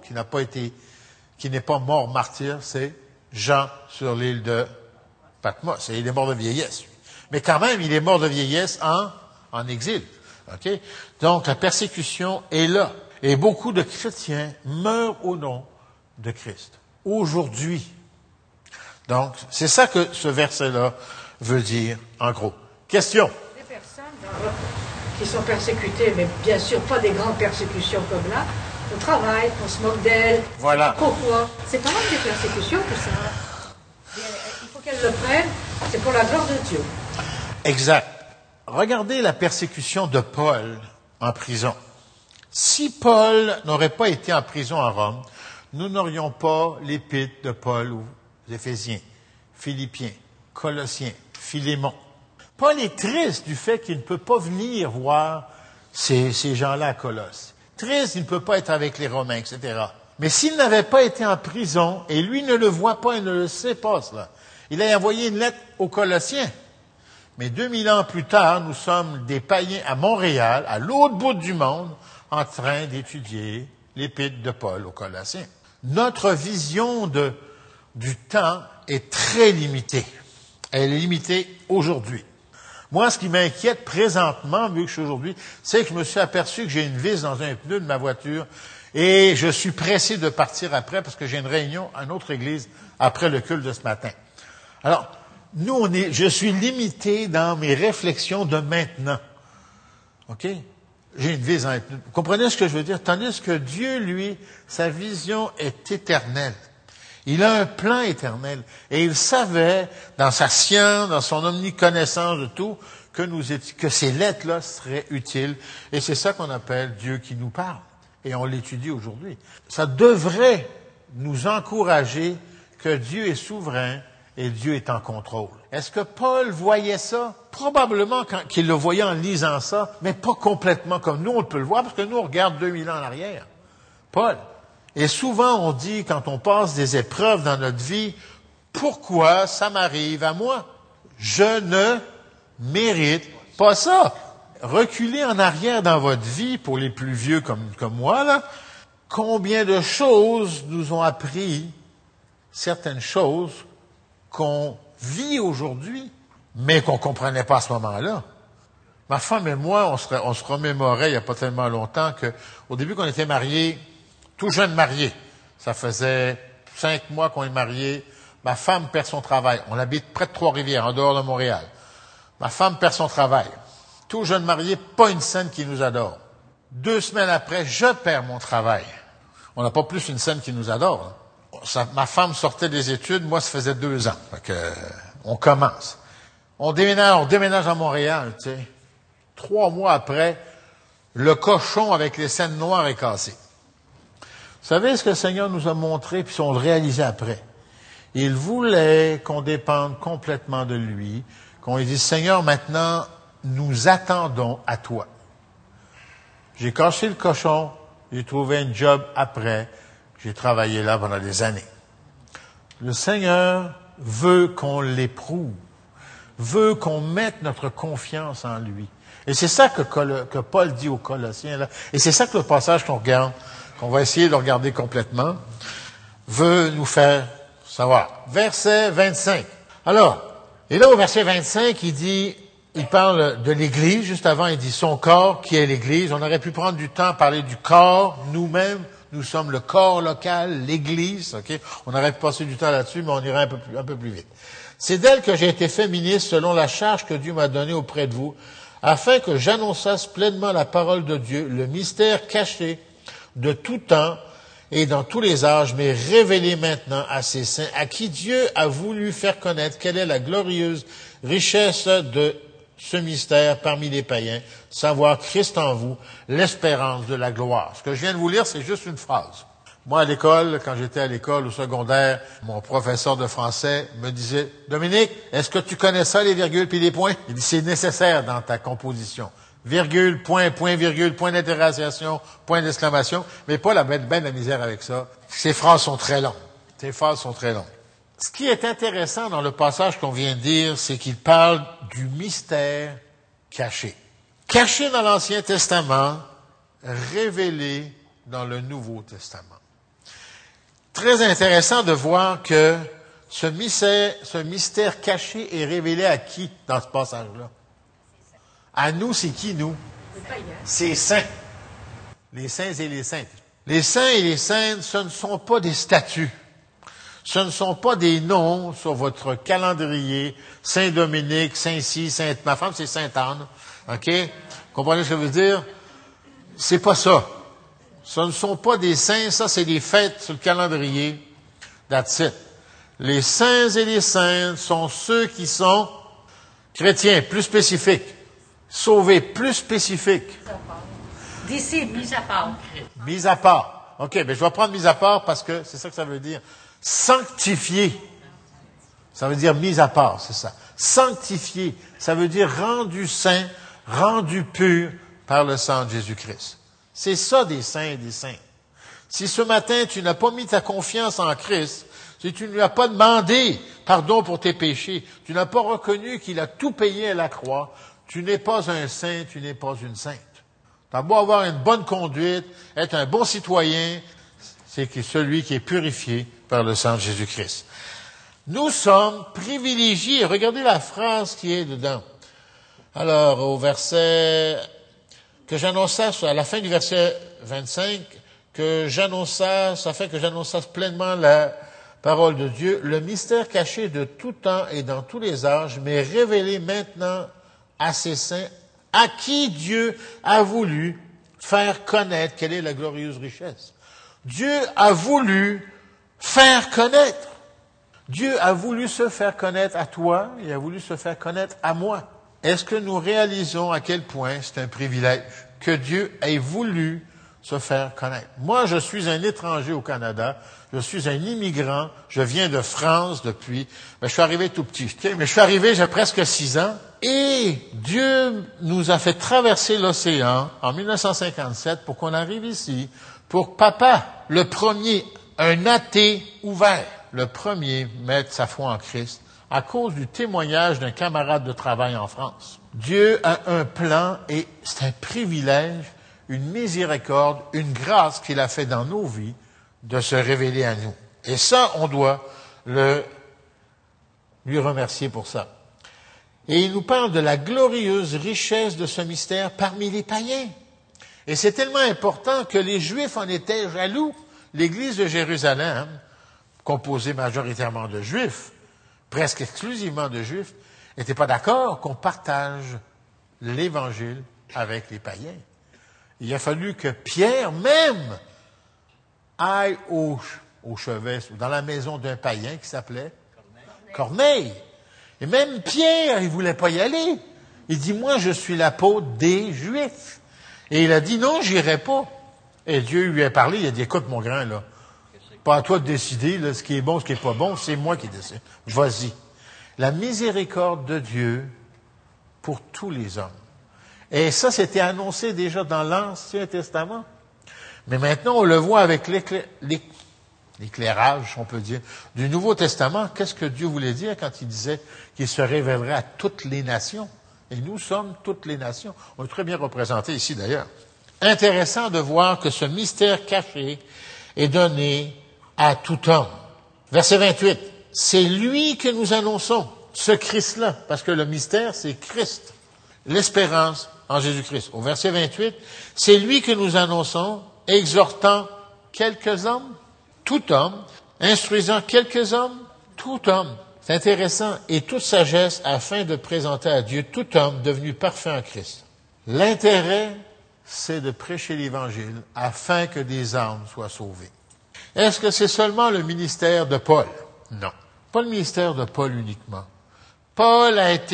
qui n'est pas mort martyr, c'est Jean sur l'île de Patmos. Et il est mort de vieillesse. Mais quand même, il est mort de vieillesse en exil. Okay? Donc, la persécution est là. Et beaucoup de chrétiens meurent au nom de Christ. Aujourd'hui. Donc, c'est ça que ce verset-là veut dire, en gros. Question? Des personnes qui sont persécutées, mais bien sûr pas des grandes persécutions comme là, au travail, on se moque d'elles. Voilà. Pourquoi? C'est quand même des persécutions, tout ça. Il faut qu'elles le prennent, c'est pour la gloire de Dieu. Exact. Regardez la persécution de Paul en prison. Si Paul n'aurait pas été en prison à Rome, nous n'aurions pas l'épître de Paul aux Éphésiens, Philippiens, Colossiens, Philémon. Paul est triste du fait qu'il ne peut pas venir voir ces gens-là à Colosse. Triste, il ne peut pas être avec les Romains, etc. Mais s'il n'avait pas été en prison, et lui ne le voit pas et ne le sait pas, cela, il a envoyé une lettre aux Colossiens. Mais 2000 ans plus tard, nous sommes des païens à Montréal, à l'autre bout du monde, en train d'étudier l'épître de Paul aux Colossiens. Notre vision du temps est très limitée. Elle est limitée aujourd'hui. Moi, ce qui m'inquiète présentement, vu que je suis aujourd'hui, c'est que je me suis aperçu que j'ai une vis dans un pneu de ma voiture et je suis pressé de partir après parce que j'ai une réunion à une autre église après le culte de ce matin. Alors, je suis limité dans mes réflexions de maintenant. OK? J'ai une vis dans un pneu. Vous comprenez ce que je veux dire? Tandis que Dieu, lui, sa vision est éternelle. Il a un plan éternel. Et il savait, dans sa science, dans son omniconnaissance de tout, que ces lettres-là seraient utiles. Et c'est ça qu'on appelle Dieu qui nous parle. Et on l'étudie aujourd'hui. Ça devrait nous encourager que Dieu est souverain et Dieu est en contrôle. Est-ce que Paul voyait ça? Probablement qu'il le voyait en lisant ça, mais pas complètement comme nous, on peut le voir, parce que nous, on regarde 2000 ans en arrière. Paul. Et souvent, on dit, quand on passe des épreuves dans notre vie, pourquoi ça m'arrive à moi? Je ne mérite pas ça. reculez en arrière dans votre vie, pour les plus vieux comme moi, là, combien de choses nous ont appris certaines choses qu'on vit aujourd'hui, mais qu'on comprenait pas à ce moment-là. Ma femme et moi, on se remémorait il n'y a pas tellement longtemps qu'au début qu'on était mariés, tout jeune mariés, ça faisait 5 mois qu'on est mariés, ma femme perd son travail. On habite près de Trois-Rivières, en dehors de Montréal. Ma femme perd son travail. Tout jeune marié, pas une scène qui nous adore. 2 semaines après, je perds mon travail. On n'a pas plus une scène qui nous adore. Ma femme sortait des études, moi, ça faisait 2 ans. Fait que, on commence. On déménage à Montréal, tu sais. 3 mois après, le cochon avec les scènes noires est cassé. Vous savez ce que le Seigneur nous a montré, puis on le réalisait après. Il voulait qu'on dépende complètement de lui, qu'on lui dise, Seigneur, maintenant, nous attendons à toi. J'ai cassé le cochon, j'ai trouvé un job après, j'ai travaillé là pendant des années. Le Seigneur veut qu'on l'éprouve, veut qu'on mette notre confiance en lui. Et c'est ça que Paul dit aux Colossiens, là. Et c'est ça que le passage qu'on regarde, qu'on va essayer de regarder complètement, veut nous faire savoir. Verset 25. Alors, et là au verset 25, il parle de l'Église. Juste avant, il dit son corps qui est l'Église. On aurait pu prendre du temps à parler du corps. Nous-mêmes, nous sommes le corps local, l'Église. Okay? On aurait pu passer du temps là-dessus, mais on irait un peu plus vite. C'est d'elle que j'ai été fait ministre selon la charge que Dieu m'a donnée auprès de vous, afin que j'annonçasse pleinement la parole de Dieu, le mystère caché de tout temps et dans tous les âges, mais révélé maintenant à ses saints, à qui Dieu a voulu faire connaître quelle est la glorieuse richesse de ce mystère parmi les païens, savoir Christ en vous, l'espérance de la gloire. Ce que je viens de vous lire, c'est juste une phrase. Moi, à l'école, quand j'étais à l'école au secondaire, mon professeur de français me disait, Dominique, est-ce que tu connais ça, les virgules puis les points? Il dit, c'est nécessaire dans ta composition. Virgule, point, point, virgule, point d'interrogation, point d'exclamation, mais pas la mettre ben de la misère avec ça. Ces phrases sont très longues. Ce qui est intéressant dans le passage qu'on vient de dire, c'est qu'il parle du mystère caché. Caché dans l'Ancien Testament, révélé dans le Nouveau Testament. Très intéressant de voir que ce mystère caché est révélé à qui dans ce passage-là? À nous, c'est qui, nous? C'est saints. Les saints et les saintes. Les saints et les saintes, ce ne sont pas des statuts. Ce ne sont pas des noms sur votre calendrier. Saint-Dominique, Saint-Ci, Sainte... Ma femme, c'est Sainte-Anne. OK? Comprenez ce que je veux dire? C'est pas ça. Ce ne sont pas des saints, ça, c'est des fêtes sur le calendrier. That's it. Les saints et les saintes sont ceux qui sont chrétiens, plus spécifiques. Sauvés, plus spécifiques. D'ici, mis à part. Mis à part. OK, je vais prendre mis à part parce que c'est ça que ça veut dire. Sanctifié. Ça veut dire mis à part, c'est ça. Sanctifié. Ça veut dire rendu saint, rendu pur par le sang de Jésus-Christ. C'est ça des saints et des saints. Si ce matin tu n'as pas mis ta confiance en Christ, si tu ne lui as pas demandé pardon pour tes péchés, tu n'as pas reconnu qu'il a tout payé à la croix, tu n'es pas un saint, tu n'es pas une sainte. Tu as beau avoir une bonne conduite, être un bon citoyen, c'est celui qui est purifié par le sang de Jésus-Christ. Nous sommes privilégiés. Regardez la phrase qui est dedans. Alors, au verset que j'annonçasse, à la fin du verset 25, afin que j'annonçasse pleinement la parole de Dieu, le mystère caché de tout temps et dans tous les âges, mais révélé maintenant à ses saints, à qui Dieu a voulu faire connaître quelle est la glorieuse richesse. Dieu a voulu faire connaître. Dieu a voulu se faire connaître à toi, il a voulu se faire connaître à moi. Est-ce que nous réalisons à quel point c'est un privilège que Dieu ait voulu se faire connaître? Moi, je suis un étranger au Canada, je suis un immigrant, je viens de France depuis, je suis arrivé tout petit, mais je suis arrivé, j'ai presque 6 ans, et Dieu nous a fait traverser l'océan en 1957 pour qu'on arrive ici, pour papa, le premier, un athée ouvert, le premier mettre sa foi en Christ, à cause du témoignage d'un camarade de travail en France. Dieu a un plan et c'est un privilège, une miséricorde, une grâce qu'il a fait dans nos vies de se révéler à nous. Et ça, on doit lui remercier pour ça. Et il nous parle de la glorieuse richesse de ce mystère parmi les païens. Et c'est tellement important que les Juifs en étaient jaloux. L'Église de Jérusalem, composée majoritairement de Juifs, presque exclusivement de Juifs, n'était pas d'accord qu'on partage l'Évangile avec les païens. Il a fallu que Pierre même aille au chevet, dans la maison d'un païen qui s'appelait Corneille. Et même Pierre, il voulait pas y aller. Il dit, moi, je suis l'apôtre des Juifs. Et il a dit, non, j'irai pas. Et Dieu lui a parlé, il a dit, écoute, mon grand, là, pas à toi de décider, là, ce qui est bon, ce qui est pas bon, c'est moi qui décide. Vas-y. La miséricorde de Dieu pour tous les hommes. Et ça, c'était annoncé déjà dans l'Ancien Testament. Mais maintenant, on le voit avec l'éclairage, on peut dire, du Nouveau Testament. Qu'est-ce que Dieu voulait dire quand il disait qu'il se révélerait à toutes les nations? Et nous sommes toutes les nations. On est très bien représentés ici, d'ailleurs. Intéressant de voir que ce mystère caché est donné à tout homme. Verset 28. C'est lui que nous annonçons, ce Christ-là, parce que le mystère, c'est Christ. L'espérance en Jésus-Christ. Au verset 28, c'est lui que nous annonçons, exhortant quelques hommes, tout homme, instruisant quelques hommes, tout homme. C'est intéressant. Et toute sagesse afin de présenter à Dieu tout homme devenu parfait en Christ. L'intérêt, c'est de prêcher l'Évangile afin que des âmes soient sauvées. Est-ce que c'est seulement le ministère de Paul? Non. Pas le ministère de Paul uniquement. Paul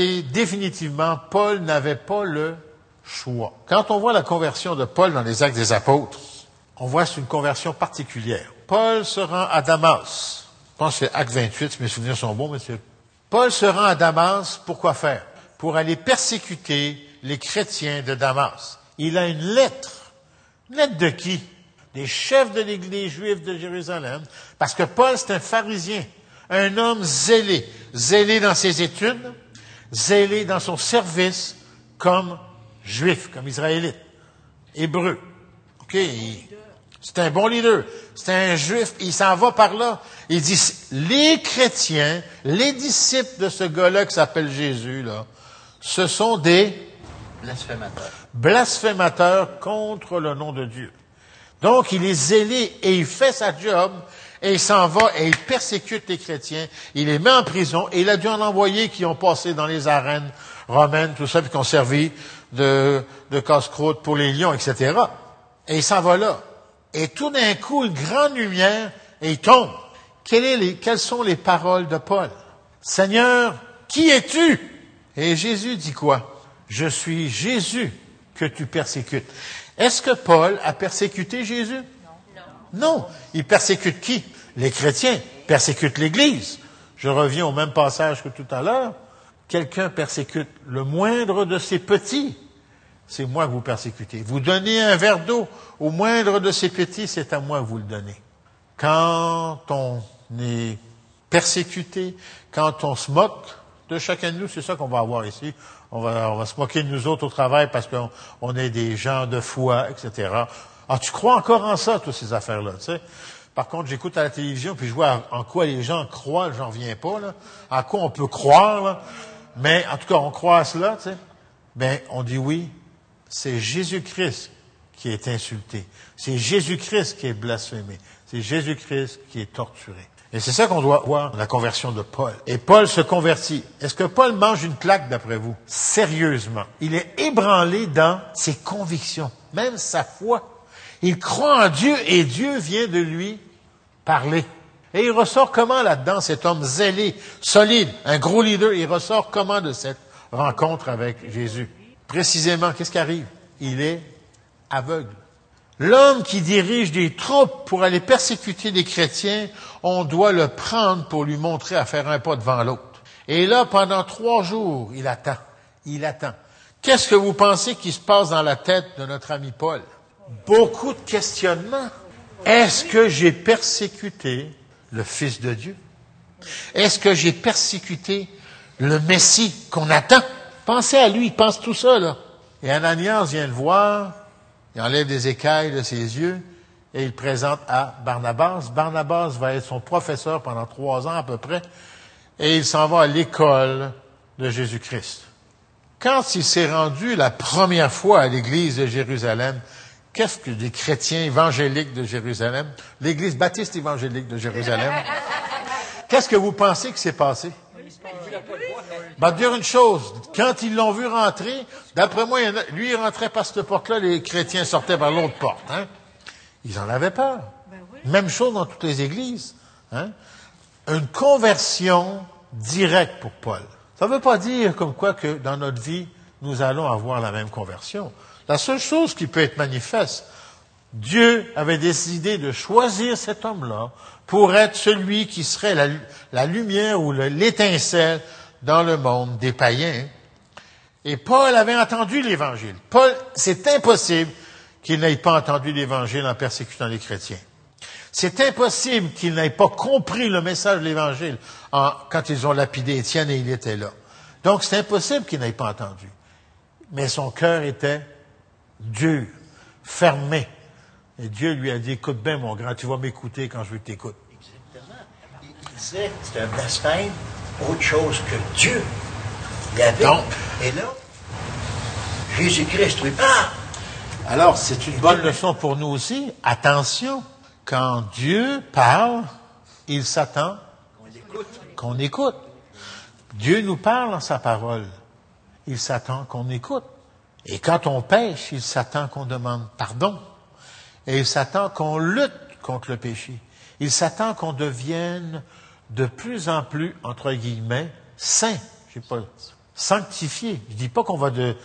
n'avait pas le choix. Quand on voit la conversion de Paul dans les Actes des Apôtres, on voit que c'est une conversion particulière. Paul se rend à Damas. Je pense que c'est Acte 28, si mes souvenirs sont bons, monsieur. Paul se rend à Damas, pour quoi faire? Pour aller persécuter les chrétiens de Damas. Il a une lettre. Une lettre de qui? Des chefs de l'Église juive de Jérusalem. Parce que Paul, c'est un pharisien. Un homme zélé. Zélé dans ses études. Zélé dans son service comme juif, comme israélite. Hébreu. OK? C'est un bon leader. C'est un juif. Il s'en va par là. Il dit, les chrétiens, les disciples de ce gars-là qui s'appelle Jésus, là, ce sont des blasphémateurs contre le nom de Dieu. Donc, il est zélé et il fait sa job et il s'en va et il persécute les chrétiens. Il les met en prison et il a dû en envoyer qui ont passé dans les arènes romaines, tout ça, puis qui ont servi de casse-croûte pour les lions, etc. Et il s'en va là. Et tout d'un coup, une grande lumière et il tombe. Quelles sont les paroles de Paul? Seigneur, qui es-tu? Et Jésus dit quoi? Je suis Jésus que tu persécutes. Est-ce que Paul a persécuté Jésus? Non. Il persécute qui? Les chrétiens. Persécute l'Église. Je reviens au même passage que tout à l'heure. Quelqu'un persécute le moindre de ses petits. C'est moi que vous persécutez. Vous donnez un verre d'eau au moindre de ses petits, c'est à moi que vous le donnez. Quand on est persécuté, quand on se moque de chacun de nous, c'est ça qu'on va avoir ici. On va se moquer de nous autres au travail parce qu'on est des gens de foi, etc. Ah, tu crois encore en ça, toutes ces affaires-là, tu sais? Par contre, j'écoute à la télévision, puis je vois en quoi les gens croient, j'en reviens pas, là. En quoi on peut croire, là. Mais, en tout cas, on croit à cela, tu sais. Ben, on dit oui, c'est Jésus-Christ qui est insulté. C'est Jésus-Christ qui est blasphémé. C'est Jésus-Christ qui est torturé. Et c'est ça qu'on doit voir dans la conversion de Paul. Et Paul se convertit. Est-ce que Paul mange une claque d'après vous? Sérieusement. Il est ébranlé dans ses convictions, même sa foi. Il croit en Dieu et Dieu vient de lui parler. Et il ressort comment là-dedans, cet homme zélé, solide, un gros leader, il ressort comment de cette rencontre avec Jésus? Précisément, qu'est-ce qui arrive? Il est aveugle. L'homme qui dirige des troupes pour aller persécuter des chrétiens, on doit le prendre pour lui montrer à faire un pas devant l'autre. Et là, pendant 3 jours, il attend. Il attend. Qu'est-ce que vous pensez qui se passe dans la tête de notre ami Paul? Beaucoup de questionnements. Est-ce que j'ai persécuté le Fils de Dieu? Est-ce que j'ai persécuté le Messie qu'on attend? Pensez à lui, il pense tout ça, là. Et Ananias vient le voir, il enlève des écailles de ses yeux, et il le présente à Barnabas. Barnabas va être son professeur pendant 3 ans à peu près, et il s'en va à l'école de Jésus-Christ. Quand il s'est rendu la première fois à l'église de Jérusalem, qu'est-ce que des chrétiens évangéliques de Jérusalem, l'église baptiste évangélique de Jérusalem, qu'est-ce que vous pensez qui s'est passé? Ben, dire une chose, quand ils l'ont vu rentrer, d'après moi, lui, il rentrait par cette porte-là, les chrétiens sortaient par l'autre porte, hein? Ils en avaient peur. Même chose dans toutes les églises, hein? Une conversion directe pour Paul. Ça ne veut pas dire comme quoi que dans notre vie, nous allons avoir la même conversion. La seule chose qui peut être manifeste, Dieu avait décidé de choisir cet homme-là pour être celui qui serait la lumière ou l'étincelle dans le monde des païens. Et Paul avait entendu l'Évangile. Paul, c'est impossible qu'il n'ait pas entendu l'Évangile en persécutant les chrétiens. C'est impossible qu'il n'ait pas compris le message de l'Évangile quand ils ont lapidé Étienne et il était là. Donc, c'est impossible qu'il n'ait pas entendu. Mais son cœur était dur, fermé. Et Dieu lui a dit, écoute bien, mon grand, tu vas m'écouter quand je veux t'écouter. Exactement. Il disait, c'est un blasphème, autre chose que Dieu. Il y avait. Donc, et là, Jésus-Christ lui parle. Alors, c'est une bonne leçon pour nous aussi. Attention, quand Dieu parle, il s'attend qu'on écoute. Dieu nous parle dans sa parole. Il s'attend qu'on écoute. Et quand on pêche, il s'attend qu'on demande pardon. Et il s'attend qu'on lutte contre le péché. Il s'attend qu'on devienne de plus en plus, entre guillemets, saint. Je sais pas, sanctifié. Je dis pas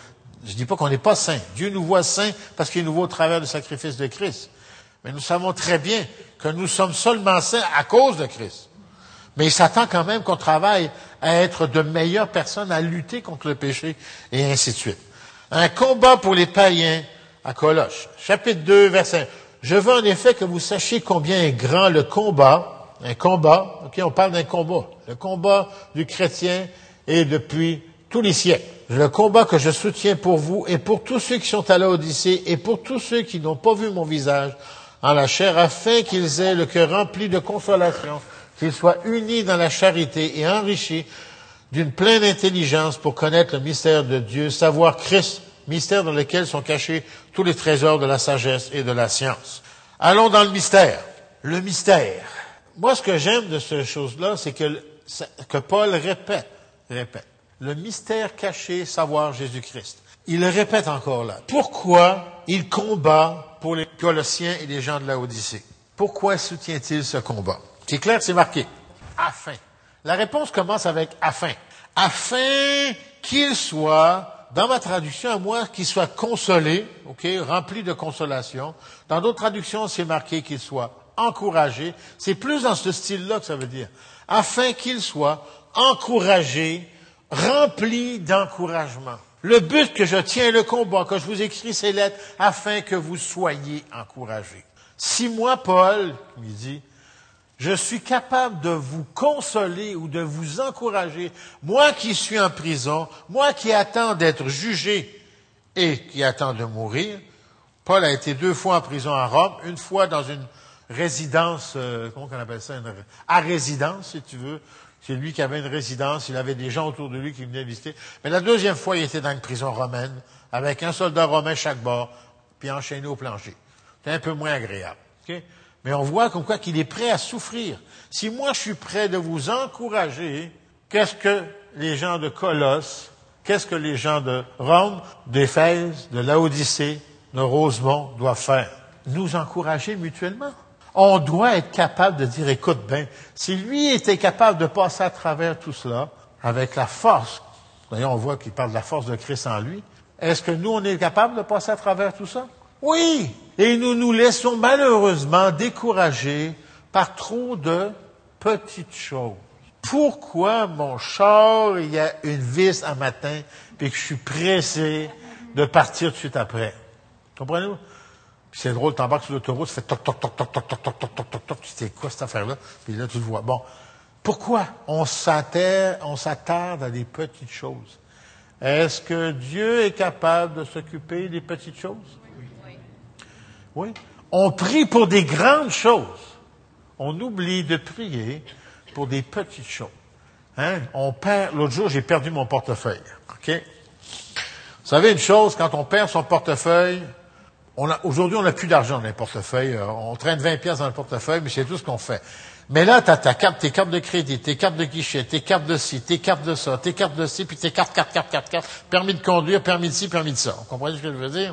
qu'on n'est pas saint. Dieu nous voit saints parce qu'il nous voit au travers du sacrifice de Christ. Mais nous savons très bien que nous sommes seulement saints à cause de Christ. Mais il s'attend quand même qu'on travaille à être de meilleures personnes, à lutter contre le péché, et ainsi de suite. Un combat pour les païens à Colosse. Chapitre 2, verset 1. Je veux en effet que vous sachiez combien est grand le combat. Un combat, ok, on parle d'un combat. Le combat du chrétien est depuis tous les siècles. Le combat que je soutiens pour vous et pour tous ceux qui sont à l'Odyssée et pour tous ceux qui n'ont pas vu mon visage en la chair, afin qu'ils aient le cœur rempli de consolation, qu'ils soient unis dans la charité et enrichis d'une pleine intelligence pour connaître le mystère de Dieu, savoir Christ, mystère dans lequel sont cachés tous les trésors de la sagesse et de la science. Allons dans le mystère. Le mystère. Moi, ce que j'aime de ces choses-là, c'est que Paul répète. Le mystère caché, savoir Jésus-Christ. Il le répète encore là. Pourquoi il combat pour les Colossiens et les gens de Laodicée? Pourquoi soutient-il ce combat? C'est clair, c'est marqué. Afin. La réponse commence avec afin. Afin qu'il soit, dans ma traduction à moi, qu'il soit consolé, ok, rempli de consolation. Dans d'autres traductions, c'est marqué qu'il soit encouragé. C'est plus dans ce style-là que ça veut dire. Afin qu'il soit encouragé, rempli d'encouragement. Le but que je tiens le combat, que je vous écris ces lettres, afin que vous soyez encouragés. Si moi, Paul, il dit, je suis capable de vous consoler ou de vous encourager, moi qui suis en prison, moi qui attends d'être jugé et qui attend de mourir. Paul a été 2 fois en prison à Rome, une fois dans une résidence, comment on appelle ça, à résidence, si tu veux. C'est lui qui avait une résidence, il avait des gens autour de lui qui venaient visiter. Mais la 2e fois, il était dans une prison romaine, avec un soldat romain chaque bord, puis enchaîné au plancher. C'est un peu moins agréable. Okay? Mais on voit comme quoi qu'il est prêt à souffrir. Si moi, je suis prêt de vous encourager, qu'est-ce que les gens de Colosse, qu'est-ce que les gens de Rome, d'Éphèse, de Laodicée, de Rosemont doivent faire? Nous encourager mutuellement. On doit être capable de dire, écoute bien, si lui était capable de passer à travers tout cela, avec la force, d'ailleurs on voit qu'il parle de la force de Christ en lui, est-ce que nous, on est capable de passer à travers tout ça? Oui! Et nous nous laissons malheureusement décourager par trop de petites choses. Pourquoi mon char, il y a une vis un matin, puis que je suis pressé de partir tout de suite après? Comprenez-vous? Puis c'est drôle, t'embarques sur l'autoroute, tu fais toc, toc, toc, toc, toc, toc, toc, toc, toc, toc, toc, c'est quoi cette affaire-là? Puis là, tu le vois. Bon. Pourquoi on s'attarde à des petites choses? Est-ce que Dieu est capable de s'occuper des petites choses? Oui. On prie pour des grandes choses. On oublie de prier pour des petites choses. Hein? L'autre jour, j'ai perdu mon portefeuille. OK? Vous savez une chose, quand on perd son portefeuille, aujourd'hui, on n'a plus d'argent dans les portefeuilles. On traîne 20 piastres dans le portefeuille, mais c'est tout ce qu'on fait. Mais là, t'as ta carte, tes cartes de crédit, tes cartes de guichet, tes cartes de ci, tes cartes de ça, tes cartes de ci, puis tes cartes, permis de conduire, permis de ci, permis de ça. Vous comprenez ce que je veux dire?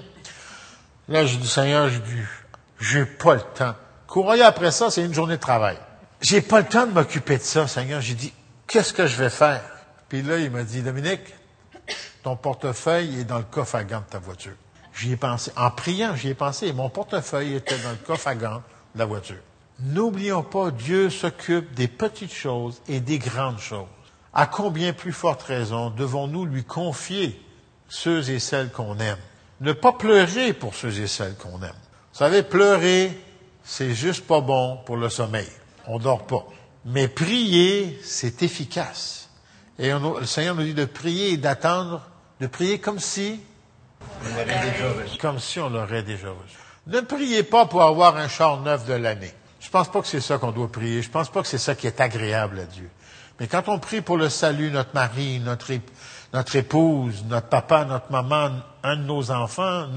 Là, j'ai dit, Seigneur, j'ai pas le temps. Courir après ça, c'est une journée de travail. J'ai pas le temps de m'occuper de ça, Seigneur. J'ai dit, qu'est-ce que je vais faire? Puis là, il m'a dit, Dominique, ton portefeuille est dans le coffre à gants de ta voiture. J'y ai pensé. En priant, j'y ai pensé. Et mon portefeuille était dans le coffre à gants de la voiture. N'oublions pas, Dieu s'occupe des petites choses et des grandes choses. À combien plus forte raison devons-nous lui confier ceux et celles qu'on aime? Ne pas pleurer pour ceux et celles qu'on aime. Vous savez, pleurer, c'est juste pas bon pour le sommeil. On dort pas. Mais prier, c'est efficace. Et le Seigneur nous dit de prier et d'attendre, de prier comme si on l'aurait déjà reçu. Ne priez pas pour avoir un char neuf de l'année. Je pense pas que c'est ça qu'on doit prier. Je pense pas que c'est ça qui est agréable à Dieu. Mais quand on prie pour le salut, notre mari, notre épouse, notre papa, notre maman, un de nos enfants,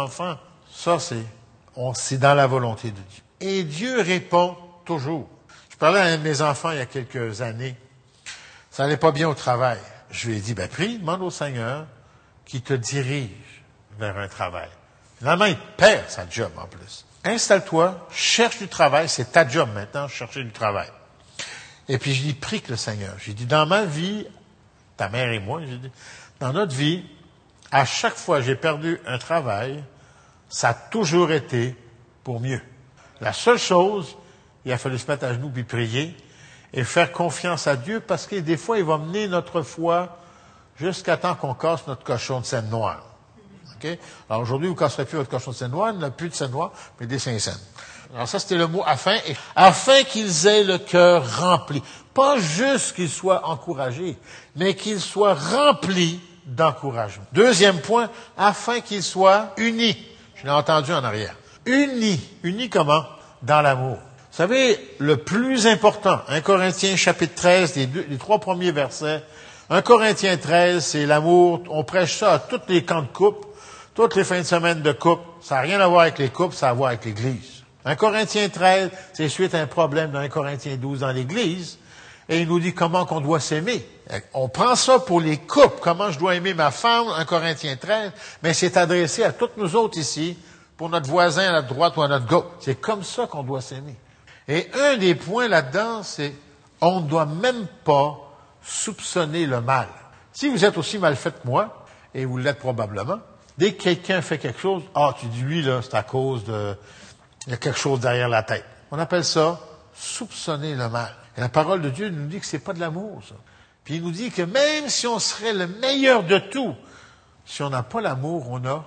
ça c'est dans la volonté de Dieu. Et Dieu répond toujours. Je parlais à un de mes enfants il y a quelques années. Ça allait pas bien au travail. Je lui ai dit, prie, demande au Seigneur qui te dirige vers un travail. Finalement, il perd sa job en plus. Installe-toi, cherche du travail, c'est ta job maintenant, chercher du travail. Et puis je dis, prie que le Seigneur. J'ai dit, dans ma vie, ta mère et moi, j'ai dit, dans notre vie, à chaque fois que j'ai perdu un travail, ça a toujours été pour mieux. La seule chose, il a fallu se mettre à genoux puis prier et faire confiance à Dieu parce que des fois, il va mener notre foi jusqu'à temps qu'on casse notre cochon de scène noire. Okay? Alors aujourd'hui, vous ne casserez plus votre cochon de scène noire, il n'y a plus de scène noire, mais des Saint-Saëns. Alors ça, c'était le mot afin qu'ils aient le cœur rempli. Pas juste qu'ils soient encouragés, mais qu'ils soient remplis d'encouragement. Deuxième point, afin qu'ils soient unis. Je l'ai entendu en arrière. Unis. Unis comment? Dans l'amour. Vous savez, le plus important, 1 Corinthiens chapitre 13, les 3 premiers versets, 1 Corinthiens 13, c'est l'amour. On prêche ça à tous les camps de couple, toutes les fins de semaine de couple. Ça n'a rien à voir avec les couples, ça a à voir avec l'Église. 1 Corinthiens 13, c'est suite à un problème dans 1 Corinthiens 12 dans l'Église. Et il nous dit comment qu'on doit s'aimer. On prend ça pour les couples, comment je dois aimer ma femme, 1 Corinthiens 13, mais c'est adressé à toutes nous autres ici, pour notre voisin à notre droite ou à notre gauche. C'est comme ça qu'on doit s'aimer. Et un des points là-dedans, c'est on ne doit même pas soupçonner le mal. Si vous êtes aussi mal fait que moi, et vous l'êtes probablement, dès que quelqu'un fait quelque chose, tu dis lui, là, c'est à cause de... Il y a quelque chose derrière la tête. On appelle ça soupçonner le mal. Et la parole de Dieu nous dit que c'est pas de l'amour, ça. Puis il nous dit que même si on serait le meilleur de tout, si on n'a pas l'amour, on n'a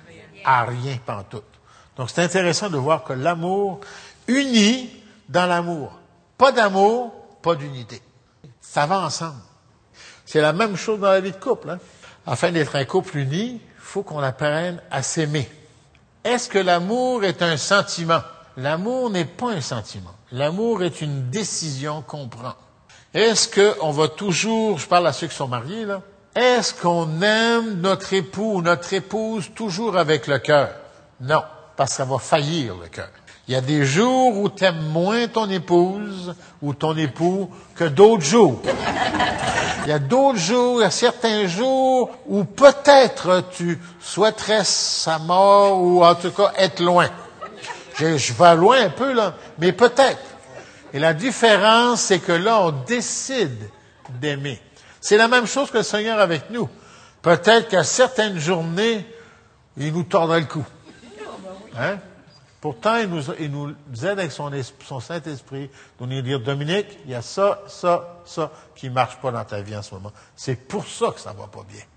à rien pantoute. Donc c'est intéressant de voir que l'amour unit dans l'amour. Pas d'amour, pas d'unité. Ça va ensemble. C'est la même chose dans la vie de couple. Hein? Afin d'être un couple uni, il faut qu'on apprenne à s'aimer. Est-ce que l'amour est un sentiment? L'amour n'est pas un sentiment. L'amour est une décision qu'on prend. Est-ce qu'on va toujours, je parle à ceux qui sont mariés, là, est-ce qu'on aime notre époux ou notre épouse toujours avec le cœur? Non, parce que ça va faillir le cœur. Il y a des jours où tu aimes moins ton épouse ou ton époux que d'autres jours. Il y a d'autres jours, il y a certains jours où peut-être tu souhaiterais sa mort ou en tout cas être loin. Je vais loin un peu, là, mais peut-être. Et la différence, c'est que là, on décide d'aimer. C'est la même chose que le Seigneur avec nous. Peut-être qu'à certaines journées, il nous tordrait le cou. Hein? Pourtant, il nous aide avec son Saint-Esprit pour nous dire, Dominique, il y a ça qui marche pas dans ta vie en ce moment. C'est pour ça que ça va pas bien.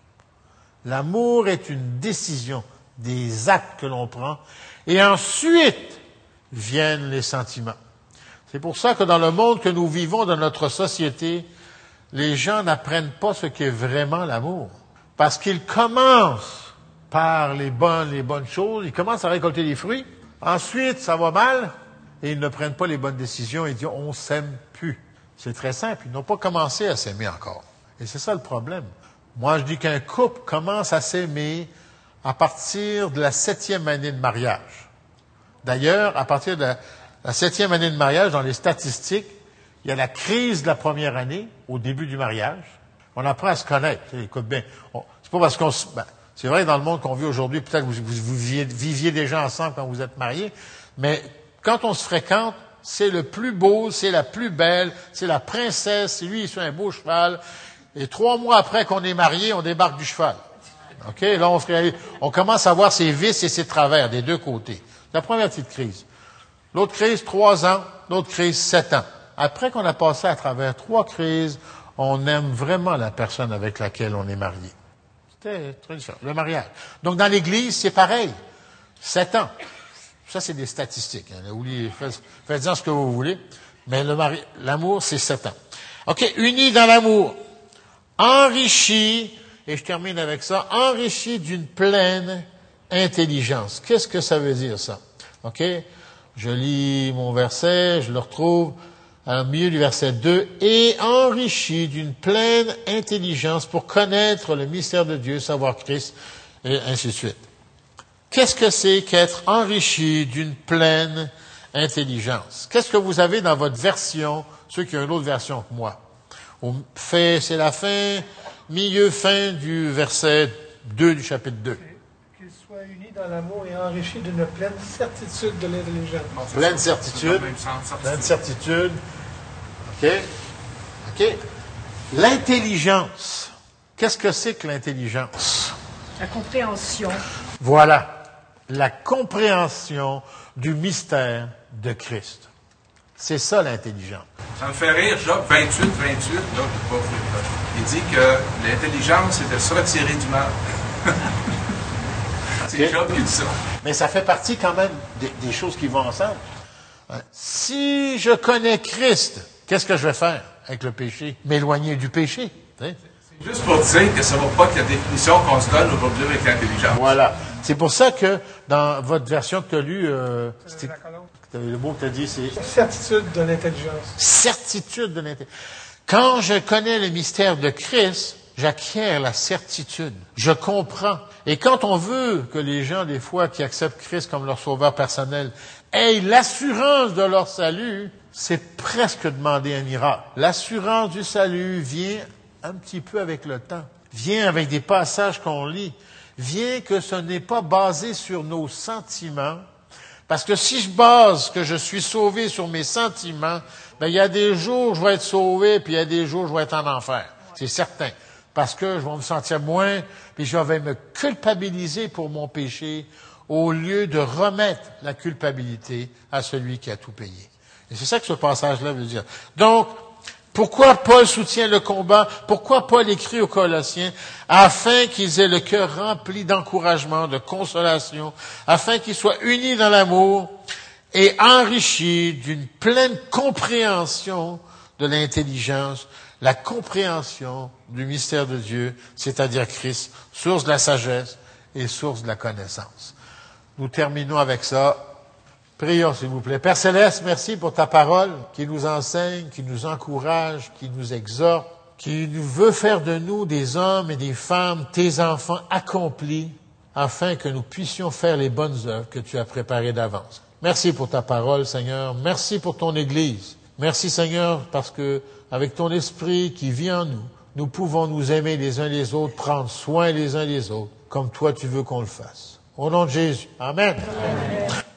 L'amour est une décision, des actes que l'on prend, et ensuite viennent les sentiments. C'est pour ça que dans le monde que nous vivons, dans notre société, les gens n'apprennent pas ce qu'est vraiment l'amour. Parce qu'ils commencent par les bonnes choses, ils commencent à récolter des fruits. Ensuite, ça va mal, et ils ne prennent pas les bonnes décisions et disent, on s'aime plus. C'est très simple, ils n'ont pas commencé à s'aimer encore. Et c'est ça le problème. Moi, je dis qu'un couple commence à s'aimer à partir de la 7e année de mariage. D'ailleurs, à partir de la 7e année de mariage, dans les statistiques, il y a la crise de la première année, au début du mariage. On apprend à se connaître. Écoute bien, c'est pas parce c'est vrai dans le monde qu'on vit aujourd'hui, peut-être que vous viviez déjà ensemble quand vous êtes mariés, mais quand on se fréquente, c'est le plus beau, c'est la plus belle, c'est la princesse, c'est lui, il est sur un beau cheval. Et 3 mois après qu'on est mariés, on débarque du cheval. OK? Là, on commence à voir ses vices et ses travers des deux côtés. C'est la première petite crise. L'autre crise, 3 ans. L'autre crise, 7 ans. Après qu'on a passé à travers 3 crises, on aime vraiment la personne avec laquelle on est marié. C'était très différent. Le mariage. Donc, dans l'Église, c'est pareil. 7 ans. Ça, c'est des statistiques. Faites-en ce que vous voulez. Mais l'amour, c'est 7 ans. OK. Unis dans l'amour. Enrichis, et je termine avec ça, enrichis d'une pleine intelligence. Qu'est-ce que ça veut dire, ça? OK? Je lis mon verset, je le retrouve au milieu du verset 2. Et enrichis d'une pleine intelligence pour connaître le mystère de Dieu, savoir Christ, et ainsi de suite. Qu'est-ce que c'est qu'être enrichi d'une pleine intelligence? Qu'est-ce que vous avez dans votre version, ceux qui ont une autre version que moi? C'est la fin, milieu, fin du verset 2 du chapitre 2. Qu'ils soient unis dans l'amour et enrichis d'une pleine certitude de l'intelligence. Pleine certitude. Pleine certitude. OK. OK. L'intelligence. Qu'est-ce que c'est que l'intelligence? La compréhension. Voilà. La compréhension du mystère de Christ. C'est ça l'intelligence. Ça me fait rire, Job 28, là, il dit que l'intelligence, c'est de se retirer du mal. C'est Job qui dit ça. Mais ça fait partie quand même des choses qui vont ensemble. Si je connais Christ, qu'est-ce que je vais faire avec le péché? M'éloigner du péché. C'est juste pour dire que ça ne va pas que la définition qu'on se donne aujourd'hui avec l'intelligence. Voilà. C'est pour ça que dans votre version que tu as lue, le mot que tu as dit, c'est... Certitude de l'intelligence. Certitude de l'intelligence. Quand je connais le mystère de Christ, j'acquiers la certitude. Je comprends. Et quand on veut que les gens, des fois, qui acceptent Christ comme leur sauveur personnel, aient l'assurance de leur salut, c'est presque demander un miracle. L'assurance du salut vient un petit peu avec le temps. Vient avec des passages qu'on lit. Vient que ce n'est pas basé sur nos sentiments. Parce que si je base que je suis sauvé sur mes sentiments, ben, il y a des jours où je vais être sauvé, puis il y a des jours où je vais être en enfer. C'est certain. Parce que je vais me sentir moins, puis je vais me culpabiliser pour mon péché, au lieu de remettre la culpabilité à celui qui a tout payé. Et c'est ça que ce passage-là veut dire. Donc, pourquoi Paul soutient le combat? Pourquoi Paul écrit aux Colossiens? Afin qu'ils aient le cœur rempli d'encouragement, de consolation, afin qu'ils soient unis dans l'amour et enrichis d'une pleine compréhension de l'intelligence, la compréhension du mystère de Dieu, c'est-à-dire Christ, source de la sagesse et source de la connaissance. Nous terminons avec ça. Prions, s'il vous plaît. Père Céleste, merci pour ta parole qui nous enseigne, qui nous encourage, qui nous exhorte, qui veut faire de nous des hommes et des femmes, tes enfants accomplis, afin que nous puissions faire les bonnes œuvres que tu as préparées d'avance. Merci pour ta parole, Seigneur. Merci pour ton Église. Merci, Seigneur, parce que avec ton esprit qui vit en nous, nous pouvons nous aimer les uns les autres, prendre soin les uns des autres, comme toi tu veux qu'on le fasse. Au nom de Jésus. Amen. Amen.